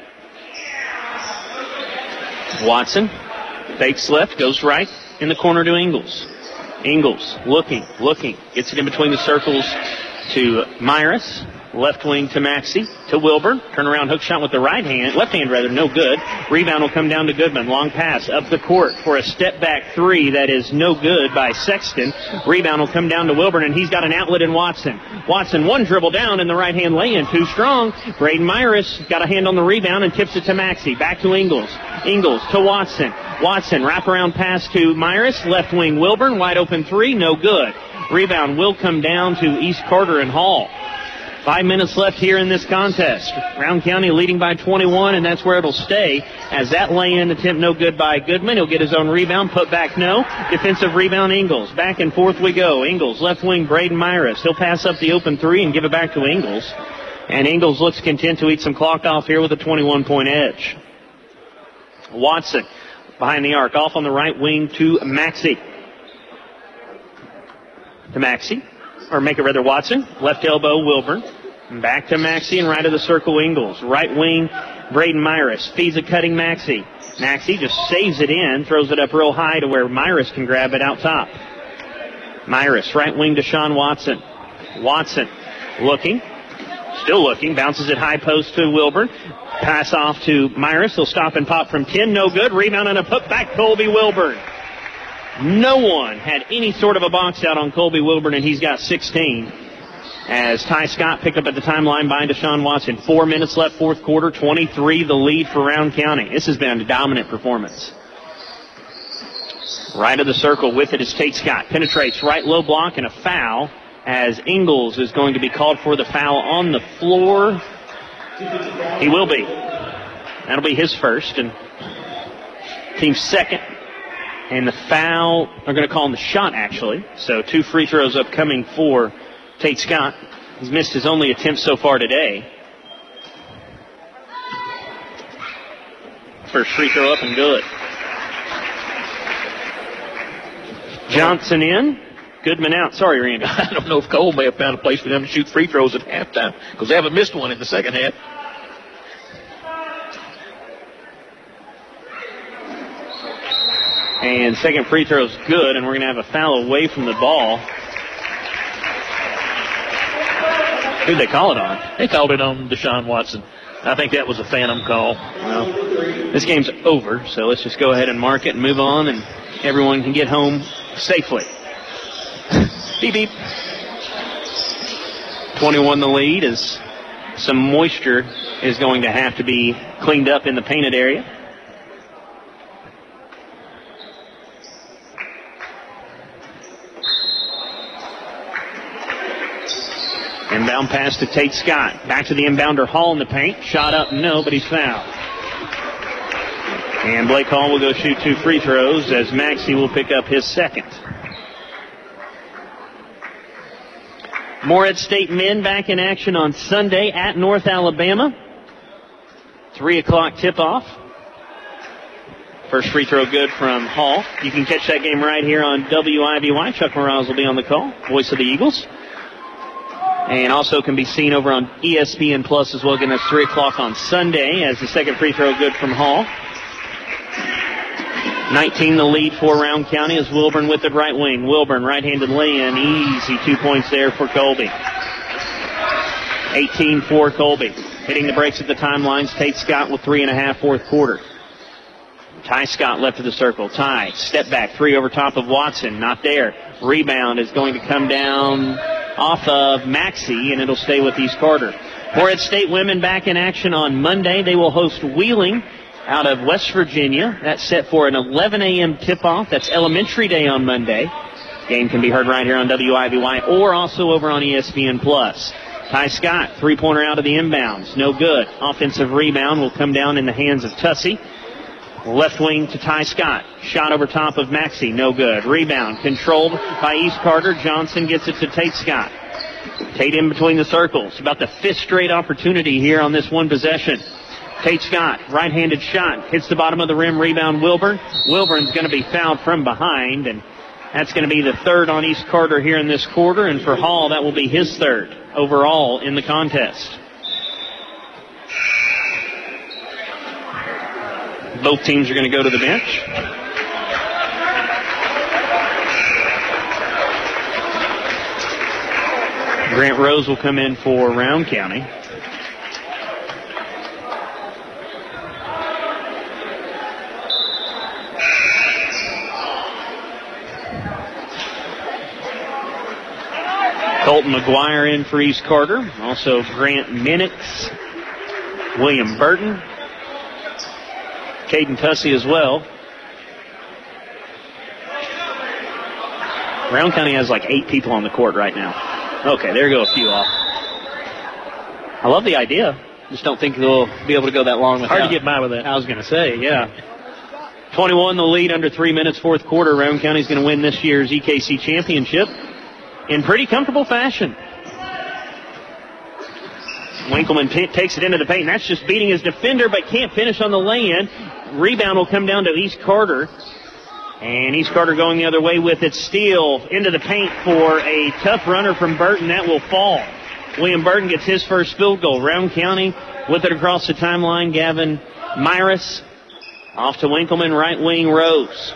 Watson fakes left, goes right. In the corner to Ingles. Ingles looking, looking. Gets it in between the circles to Myers. Left wing to Maxey, to Wilburn. Turnaround hook shot with the right hand, left hand rather, no good. Rebound will come down to Goodman. Long pass up the court for a step back three that is no good by Sexton. Rebound will come down to Wilburn, and he's got an outlet in Watson. Watson, one dribble down in the right hand lay-in, too strong. Braden Myris got a hand on the rebound and tips it to Maxey. Back to Ingles. Ingles to Watson. Watson, wraparound pass to Myris. Left wing Wilburn, wide open three, no good. Rebound will come down to East Carter and Hall. Five minutes left here in this contest. Round County leading by twenty-one, and that's where it'll stay. As that lay-in attempt no good by Goodman. He'll get his own rebound. Put back no. Defensive rebound Ingles. Back and forth we go. Ingles, left wing Braden Myris. He'll pass up the open three and give it back to Ingles. And Ingles looks content to eat some clock off here with a twenty-one point edge. Watson behind the arc. Off on the right wing to Maxey. To Maxey. Or make it rather Watson. Left elbow Wilburn. Back to Maxey and right of the circle Ingles. Right wing Braden Myris. Feeds a cutting Maxey. Maxey just saves it in. Throws it up real high to where Myris can grab it out top. Myris. Right wing to Sean Watson. Watson looking. Still looking. Bounces it high post to Wilburn. Pass off to Myris. He'll stop and pop from ten. No good. Rebound and a putback. Colby Wilburn. No one had any sort of a box out on Colby Wilburn, and he's got sixteen. As Ty Scott picked up at the timeline behind Deshaun Watson. Four minutes left, fourth quarter, twenty-three the lead for Round County. This has been a dominant performance. Right of the circle with it is Tate Scott. Penetrates right low block and a foul as Ingles is going to be called for the foul on the floor. He will be. That'll be his first and team's second. And the foul, they're going to call him the shot, actually. So two free throws upcoming for Tate Scott. He's missed his only attempt so far today. First free throw up and good. Johnson in. Goodman out. Sorry, Randy. I don't know if Cole may have found a place for them to shoot free throws at halftime because they haven't missed one in the second half. And second free throw is good, and we're going to have a foul away from the ball. Who'd they call it on? They called it on Deshaun Watson. I think that was a phantom call. Well, this game's over, so let's just go ahead and mark it and move on, and everyone can get home safely. Beep, beep. twenty-one the lead as some moisture is going to have to be cleaned up in the painted area. Inbound pass to Tate Scott. Back to the inbounder Hall in the paint. Shot up, no, but he's fouled. And Blake Hall will go shoot two free throws as Maxey will pick up his second. Morehead State men back in action on Sunday at North Alabama. Three o'clock tip-off. First free throw good from Hall. You can catch that game right here on W I V Y. Chuck Morales will be on the call, voice of the Eagles. And also can be seen over on E S P N Plus as well. Again, that's three o'clock on Sunday as the second free throw good from Hall. nineteen the lead for Round County as Wilburn with it right wing. Wilburn right-handed lay-in. Easy two points there for Colby. eighteen for Colby. Hitting the brakes at the timelines. Tate Scott with three and a half fourth quarter. Ty Scott left of the circle. Ty, step back, three over top of Watson. Not there. Rebound is going to come down off of Maxey, and it'll stay with East Carter. Morehead State women back in action on Monday. They will host Wheeling out of West Virginia. That's set for an eleven a.m. tip-off. That's Elementary Day on Monday. Game can be heard right here on W I V Y or also over on E S P N Plus. Ty Scott, three-pointer out of the inbounds. No good. Offensive rebound will come down in the hands of Tussey. Left wing to Ty Scott. Shot over top of Maxey. No good. Rebound controlled by East Carter. Johnson gets it to Tate Scott. Tate in between the circles. About the fifth straight opportunity here on this one possession. Tate Scott, right-handed shot. Hits the bottom of the rim. Rebound Wilburn. Wilburn's going to be fouled from behind, and that's going to be the third on East Carter here in this quarter. And for Hall, that will be his third overall in the contest. Both teams are going to go to the bench. Grant Rose will come in for Round County. Colton McGuire in for East Carter. Also Grant Minix, William Burton, Caden Tussey as well. Round County has like eight people on the court right now. Okay, there go a few off. I love the idea. Just don't think they'll be able to go that long without. Hard to get by with that. I was going to say, yeah. twenty-one the lead under three minutes, fourth quarter. Round County's going to win this year's E K C championship in pretty comfortable fashion. Winkleman t- takes it into the paint. That's just beating his defender, but can't finish on the lay-in. Rebound will come down to East Carter. And East Carter going the other way with it. Steal into the paint for a tough runner from Burton. That will fall. William Burton gets his first field goal. Round County with it across the timeline. Gavin Myris off to Winkleman, right wing Rose.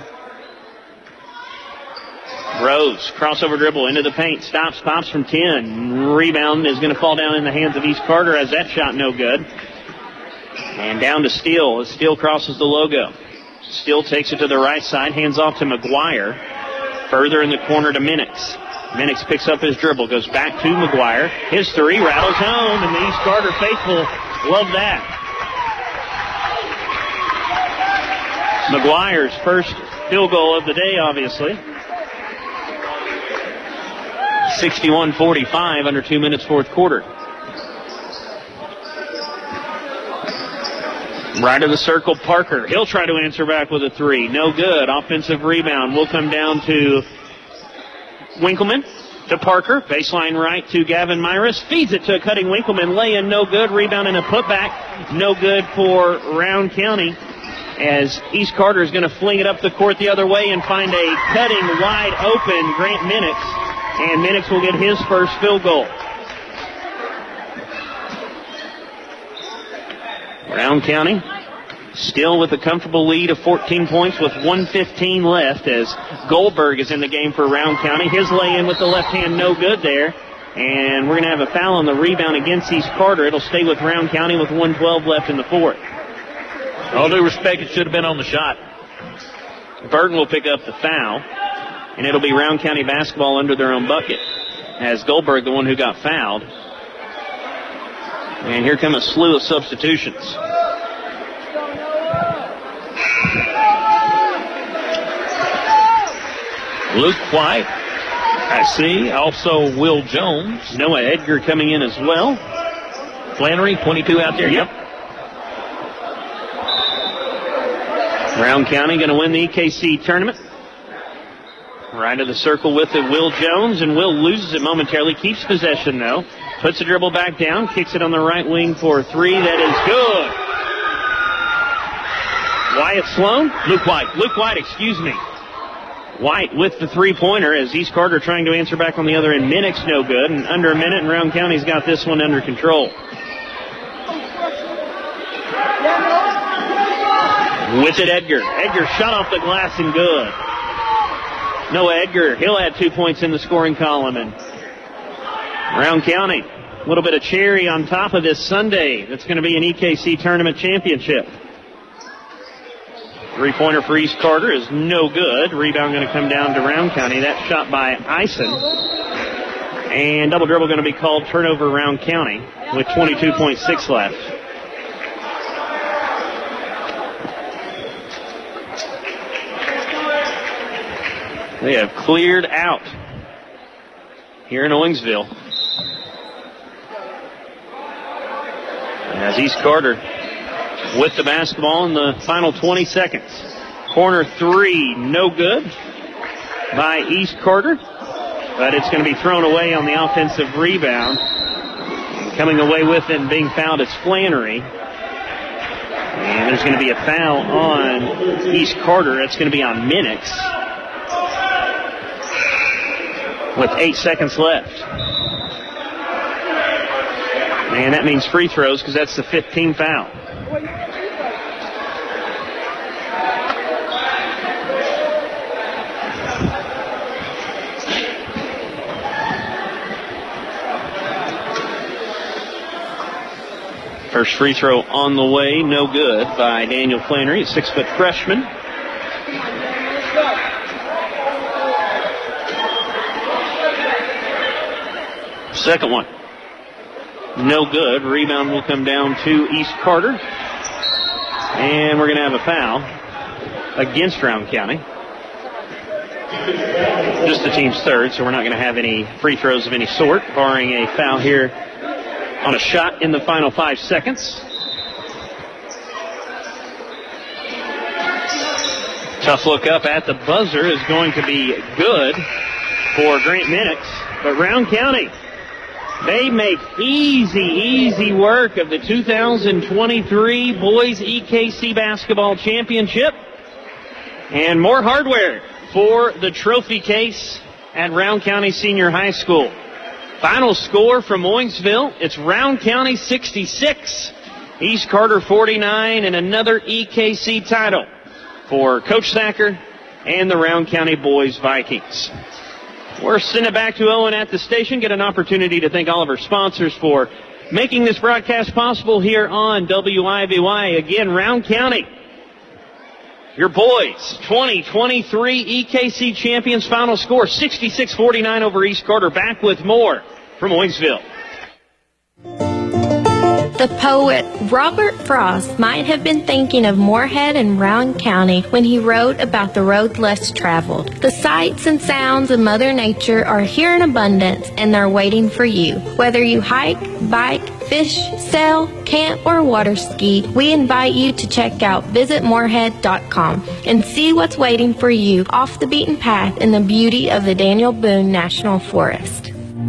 Rose, crossover dribble into the paint, stops, pops from ten. Rebound is going to fall down in the hands of East Carter as that shot no good. And down to Steele as Steele crosses the logo. Steele takes it to the right side, hands off to McGuire. Further in the corner to Minix. Minix picks up his dribble, goes back to McGuire. His three rattles home, and the East Carter faithful love that. McGuire's first field goal of the day, obviously. sixty-one forty-five, under two minutes, fourth quarter. Right of the circle, Parker. He'll try to answer back with a three. No good. Offensive rebound will come down to Winkleman, to Parker. Baseline right to Gavin Myris. Feeds it to a cutting Winkleman. Lay-in, no good. Rebound and a putback. No good for Round County, as East Carter is going to fling it up the court the other way and find a cutting wide open Grant Minix. And Minix will get his first field goal. Round County still with a comfortable lead of fourteen points with one fifteen left, as Goldberg is in the game for Round County. His lay-in with the left hand, no good there. And we're going to have a foul on the rebound against East Carter. It'll stay with Round County with one twelve left in the fourth. All due respect, it should have been on the shot. Burton will pick up the foul, and it'll be Round County basketball under their own bucket, as Goldberg, the one who got fouled. And here come a slew of substitutions. Luke White, I see. Also Will Jones. Noah Edgar coming in as well. Flannery, twenty-two out there. Yep. Round County going to win the E K C tournament. Right of the circle with it, Will Jones, and Will loses it momentarily. Keeps possession, though. Puts the dribble back down. Kicks it on the right wing for three. That is good. Wyatt Sloan? Luke White. Luke White, excuse me. White with the three-pointer, as East Carter trying to answer back on the other end. Minix no good, and under a minute, and Round County's got this one under control. With it, Edgar. Edgar shot off the glass and good. Noah Edgar, he'll add two points in the scoring column. And Round County, a little bit of cherry on top of this Sunday. That's going to be an E K C tournament championship. Three-pointer for East Carter is no good. Rebound going to come down to Round County. That shot by Eisen. And double dribble going to be called, turnover Round County with twenty-two point six left. They have cleared out here in Owensville. As East Carter with the basketball in the final twenty seconds. Corner three, no good by East Carter, but it's going to be thrown away on the offensive rebound. Coming away with it and being fouled is Flannery. And there's going to be a foul on East Carter. It's going to be on Minix with eight seconds left. And that means free throws, because that's the fifteenth foul. First free throw on the way, no good by Daniel Flannery, a six-foot freshman. Second one, no good. Rebound will come down to East Carter. And we're going to have a foul against Round County. Just the team's third, so we're not going to have any free throws of any sort, barring a foul here on a shot in the final five seconds. Tough look up at the buzzer is going to be good for Grant Minix. But Round County, they make easy, easy work of the two thousand twenty-three Boys E K C Basketball Championship. And more hardware for the trophy case at Round County Senior High School. Final score from Owensville, it's Round County sixty-six, East Carter forty-nine, and another E K C title for Coach Thacker and the Round County Boys Vikings. We're sending it back to Owen at the station. Get an opportunity to thank all of our sponsors for making this broadcast possible here on W I V Y. Again, Round County, your boys, twenty twenty-three E K C champions. Final score, sixty-six forty-nine over East Carter. Back with more from Owensville. The poet Robert Frost might have been thinking of Moorhead and Round County when he wrote about the road less traveled. The sights and sounds of Mother Nature are here in abundance, and they're waiting for you. Whether you hike, bike, fish, sail, camp, or water ski, we invite you to check out visit moorhead dot com and see what's waiting for you off the beaten path in the beauty of the Daniel Boone National Forest.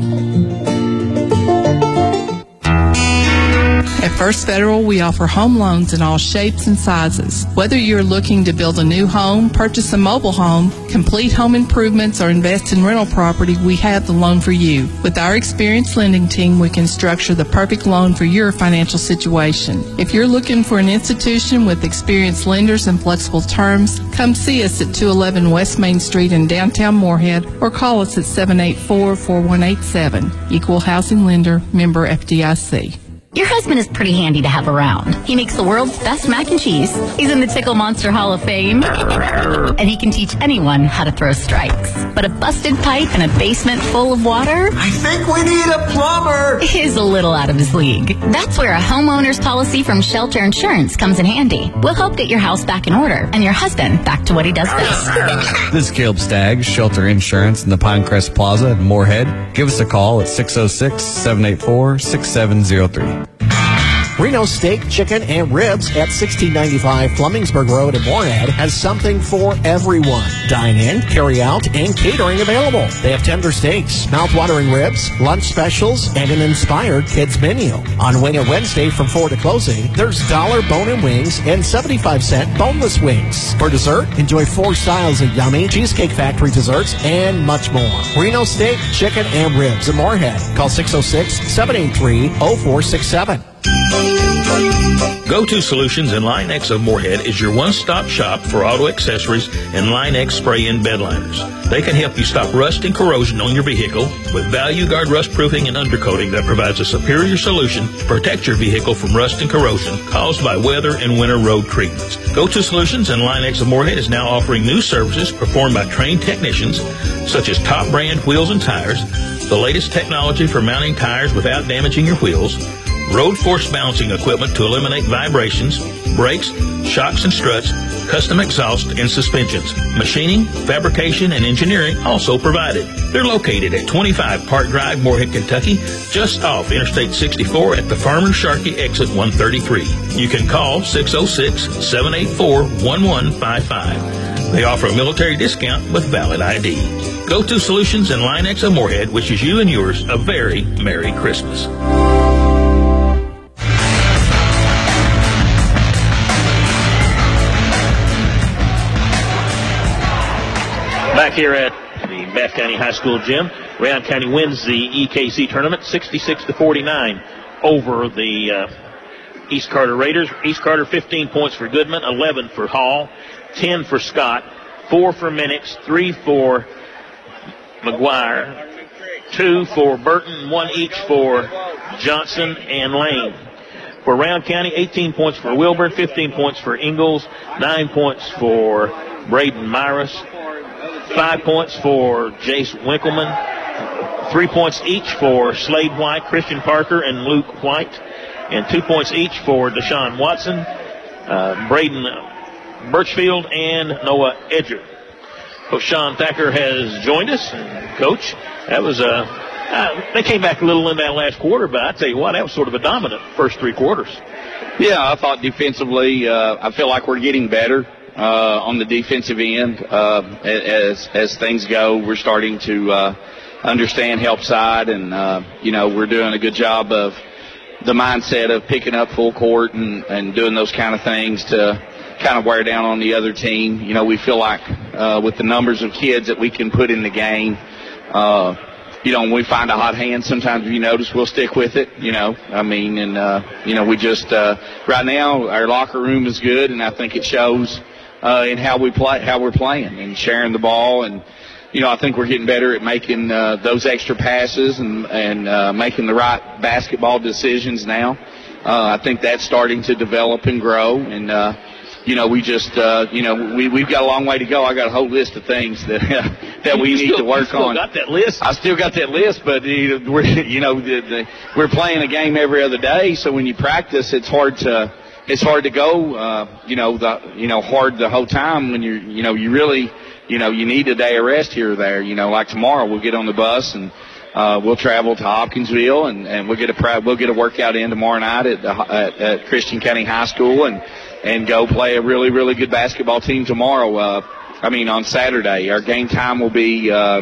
At First Federal, we offer home loans in all shapes and sizes. Whether you're looking to build a new home, purchase a mobile home, complete home improvements, or invest in rental property, we have the loan for you. With our experienced lending team, we can structure the perfect loan for your financial situation. If you're looking for an institution with experienced lenders and flexible terms, come see us at two eleven West Main Street in downtown Moorhead, or call us at seven eight four, four one eight seven. Equal Housing Lender, member F D I C. Your husband is pretty handy to have around. He makes the world's best mac and cheese. He's in the Tickle Monster Hall of Fame. And he can teach anyone how to throw strikes. But a busted pipe in a basement full of water? I think we need a plumber! Is a little out of his league. That's where a homeowner's policy from Shelter Insurance comes in handy. We'll help get your house back in order and your husband back to what he does best. This is Caleb Staggs, Shelter Insurance in the Pinecrest Plaza in Moorhead. Give us a call at six oh six, seven eight four, six seven oh three. Reno Steak, Chicken, and Ribs at sixteen ninety-five Flemingsburg Road in Moorhead has something for everyone. Dine in, carry out, and catering available. They have tender steaks, mouth-watering ribs, lunch specials, and an inspired kids menu. On Wing It Wednesday from four to closing, there's dollar bone-in wings and seventy-five cent boneless wings. For dessert, enjoy four styles of yummy Cheesecake Factory desserts and much more. Reno Steak, Chicken, and Ribs in Moorhead. Call six oh six, seven eight three, oh four six seven. Go-To Solutions in Line-X of Moorhead is your one-stop shop for auto accessories and Line-X spray-in bed liners. They can help you stop rust and corrosion on your vehicle with Value Guard rust proofing and undercoating that provides a superior solution to protect your vehicle from rust and corrosion caused by weather and winter road treatments. Go-To Solutions in Line-X of Moorhead is now offering new services performed by trained technicians such as top brand wheels and tires, the latest technology for mounting tires without damaging your wheels, road force balancing equipment to eliminate vibrations, brakes, shocks and struts, custom exhaust and suspensions. Machining, fabrication, and engineering also provided. They're located at twenty-five Park Drive, Moorhead, Kentucky, just off Interstate sixty-four at the Farmer Sharkey exit one thirty-three. You can call six oh six, seven eight four, one one five five. They offer a military discount with valid I D. Go-To Solutions and Line-X of Moorhead wishes you and yours a very Merry Christmas. Back here at the Bath County High School gym, Round County wins the E K C tournament sixty-six to forty-nine over the uh, East Carter Raiders. East Carter fifteen points for Goodman, eleven for Hall, ten for Scott, four for Minix, three for McGuire, two for Burton, one each for Johnson and Lane. for Round County, eighteen points for Wilburn, fifteen points for Ingalls, nine points for Braden Myris, five points for Jace Winkleman, three points each for Slade White, Christian Parker, and Luke White, and two points each for Deshaun Watson, uh, Braden Birchfield, and Noah Edger. Coach Sean Thacker has joined us. And Coach, that was a, uh, they came back a little in that last quarter, but I tell you what, that was sort of a dominant first three quarters. Yeah, I thought defensively, uh, I feel like we're getting better uh, on the defensive end. Uh, as as things go, we're starting to uh, understand help side, and uh, you know, we're doing a good job of the mindset of picking up full court and, and doing those kind of things to kind of wear down on the other team. You know, we feel like uh, with the numbers of kids that we can put in the game, uh, you know, when we find a hot hand, sometimes if you notice, we'll stick with it, you know. I mean, and, uh, you know, we just, uh, right now, our locker room is good, and I think it shows uh, in how we play, how we're playing and sharing the ball. And, you know, I think we're getting better at making uh, those extra passes and, and uh, making the right basketball decisions now. Uh, I think that's starting to develop and grow. And, uh, you know, we just, uh, you know, we, we've got a long way to go. I got a whole list of things that that we you need still, to work you still on. Got that list? I still got that list, but you know, we're, you know, the, the, we're playing a game every other day. So when you practice, it's hard to, it's hard to go, uh, you know, the, you know, hard the whole time when you're, you know, you really, you know, you need a day of rest here or there. You know, like tomorrow we'll get on the bus and uh, we'll travel to Hopkinsville and, and we'll get a we'll get a workout in tomorrow night at, at, at Christian County High School and. and go play a really, really good basketball team tomorrow. Uh, I mean, on Saturday. Our game time will be uh,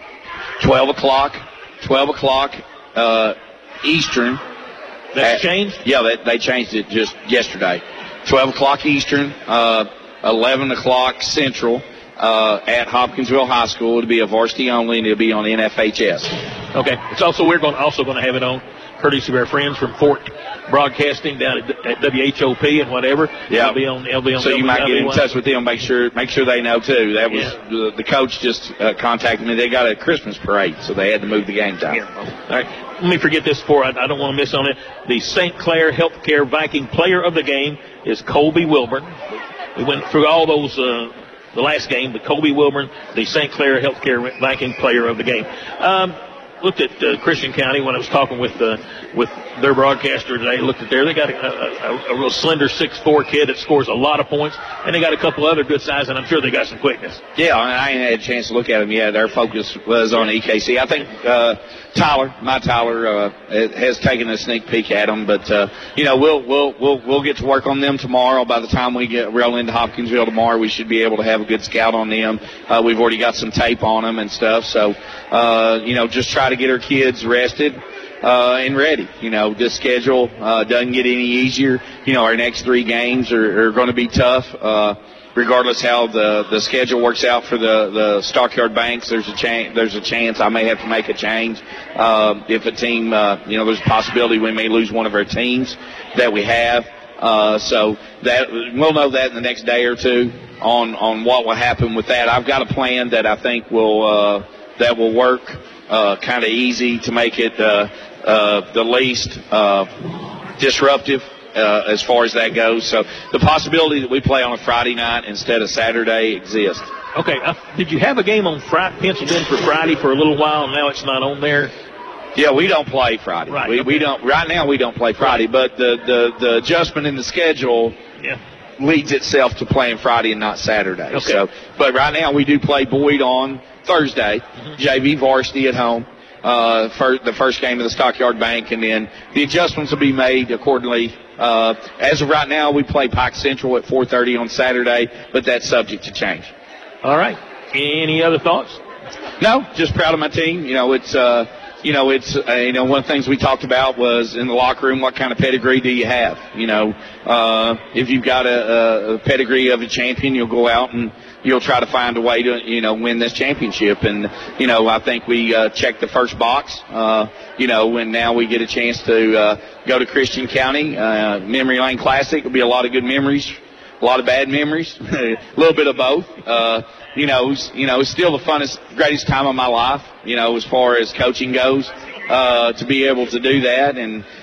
twelve o'clock, twelve o'clock uh, Eastern. That's At, changed? Yeah, they, they changed it just yesterday. twelve o'clock Eastern, uh, eleven o'clock Central uh, at Hopkinsville High School. It'll be a varsity only, and it'll be on N F H S. Okay. It's also, we're going also going to have it on courtesy of our friends from Fort Broadcasting down at, at W H O P and whatever. Yeah. It'll be on, it'll be on so you might get in W W one. touch with them, make sure make sure they know too. That was Yeah. the, the coach just uh, contacted me. They got a Christmas parade, so they had to move the game time. Yeah. All right. Let me forget this before I, I don't want to miss on it. The Saint Clair Healthcare Viking Player of the Game is Colby Wilburn. We went through all those uh, the last game, but Colby Wilburn, the Saint Clair Healthcare Viking Player of the Game. Um, Looked at uh, Christian County when I was talking with uh, with their broadcaster today. Looked at there. They got a, a, a real slender six foot four kid that scores a lot of points, and they got a couple other good size, and I'm sure they got some quickness. Yeah, I ain't had a chance to look at them yet. Our focus was on E K C. I think uh, Tyler, my Tyler, uh, has taken a sneak peek at them, but uh, you know, we'll we'll we'll we'll get to work on them tomorrow. By the time we get roll into Hopkinsville tomorrow, we should be able to have a good scout on them. Uh, we've already got some tape on them and stuff, so uh, you know, just try to get our kids rested uh, and ready. You know, this schedule uh, doesn't get any easier. You know, our next three games are, are going to be tough. Uh, regardless how the, the schedule works out for the, the Stockyard Banks, there's a chance there's a chance I may have to make a change. Uh, if a team, uh, you know, there's a possibility we may lose one of our teams that we have. Uh, so that we'll know that in the next day or two on on what will happen with that. I've got a plan that I think will uh, that will work. Uh, kind of easy to make it uh, uh, the least uh, disruptive uh, as far as that goes. So the possibility that we play on a Friday night instead of Saturday exists. Okay. Uh, did you have a game on Friday, penciled in for Friday for a little while, and now it's not on there? Yeah, we don't play Friday. Right. We, Okay. we don't right now. We don't play Friday, but the, the, the adjustment in the schedule Yeah. leads itself to playing Friday and not Saturday. Okay. So, but right now we do play Boyd on Thursday, Mm-hmm. J V varsity at home, uh, for the first game of the Stockyard Bank, and then the adjustments will be made accordingly. Uh, as of right now, we play Pike Central at four thirty on Saturday, but that's subject to change. All right. Any other thoughts? No, just proud of my team. You know, it's, uh, you know, it's, uh, you know, one of the things we talked about was in the locker room, what kind of pedigree do you have? You know, uh, if you've got a, a pedigree of a champion, you'll go out and you'll try to find a way to, you know, win this championship. And, you know, I think we uh, checked the first box, uh, you know, and now we get a chance to uh, go to Christian County. Uh, Memory Lane Classic will be a lot of good memories, a lot of bad memories, a little bit of both. Uh, you know, it's, you know, it's still the funnest, greatest time of my life, you know, as far as coaching goes, uh, to be able to do that. And,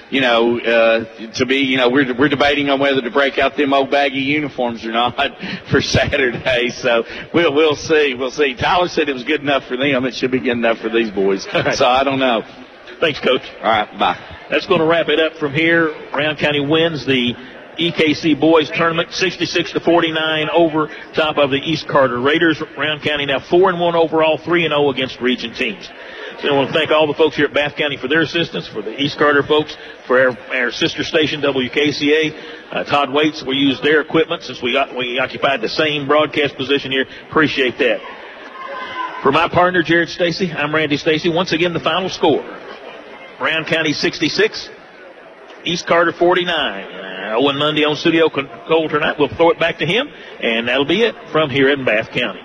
you know, uh, to be, you know, we're we're debating on whether to break out them old baggy uniforms or not for Saturday. So we'll we'll see, we'll see. Tyler said it was good enough for them. It should be good enough for these boys. So I don't know. Thanks, Coach. All right, bye. That's going to wrap it up from here. Round County wins the E K C boys tournament, sixty-six to forty-nine over top of the East Carter Raiders. Round County now four and one overall, three and oh against region teams. So I want to thank all the folks here at Bath County for their assistance, for the East Carter folks, for our, our sister station W K C A, uh, Todd Waits. We used their equipment since we got we occupied the same broadcast position here. Appreciate that. For my partner Jared Stacy, I'm Randy Stacy. Once again, the final score: Round County sixty-six, East Carter forty-nine. Uh, Owen Mundy on studio control tonight. We'll throw it back to him, and that'll be it from here in Bath County.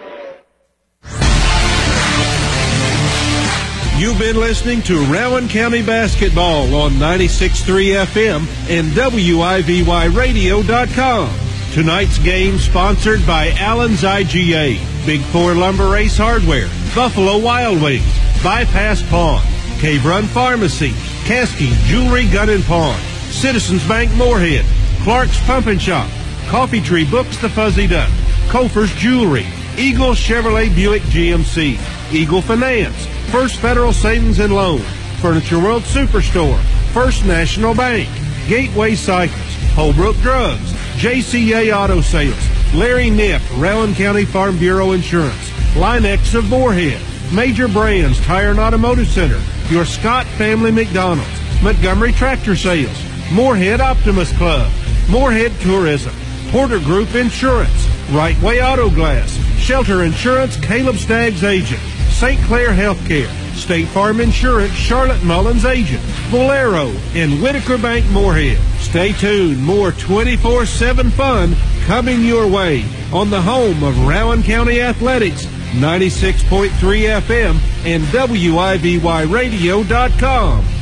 You've been listening to Rowan County Basketball on ninety-six point three F M and W I V Y radio dot com. Tonight's game sponsored by Allen's I G A, Big Four Lumber Ace Hardware, Buffalo Wild Wings, Bypass Pawn, Cave Run Pharmacy, Caskey Jewelry Gun and Pawn, Citizens Bank Moorhead, Clark's Pump and Shop, Coffee Tree Books The Fuzzy Duck, Kofer's Jewelry, Eagle Chevrolet Buick G M C, Eagle Finance, First Federal Savings and Loan, Furniture World Superstore, First National Bank, Gateway Cycles, Holbrook Drugs, J C A Auto Sales, Larry Nipp, Rowan County Farm Bureau Insurance, Linex of Moorhead, Major Brands Tire and Automotive Center, your Scott Family McDonald's, Montgomery Tractor Sales, Moorhead Optimus Club, Moorhead Tourism, Porter Group Insurance, Right Way Auto Glass, Shelter Insurance, Caleb Staggs Agent, Saint Clair Healthcare, State Farm Insurance, Charlotte Mullins Agent, Bolero, and Whitaker Bank Moorhead. Stay tuned. More twenty-four seven fun coming your way on the home of Rowan County Athletics, ninety-six point three F M and W I V Y radio dot com.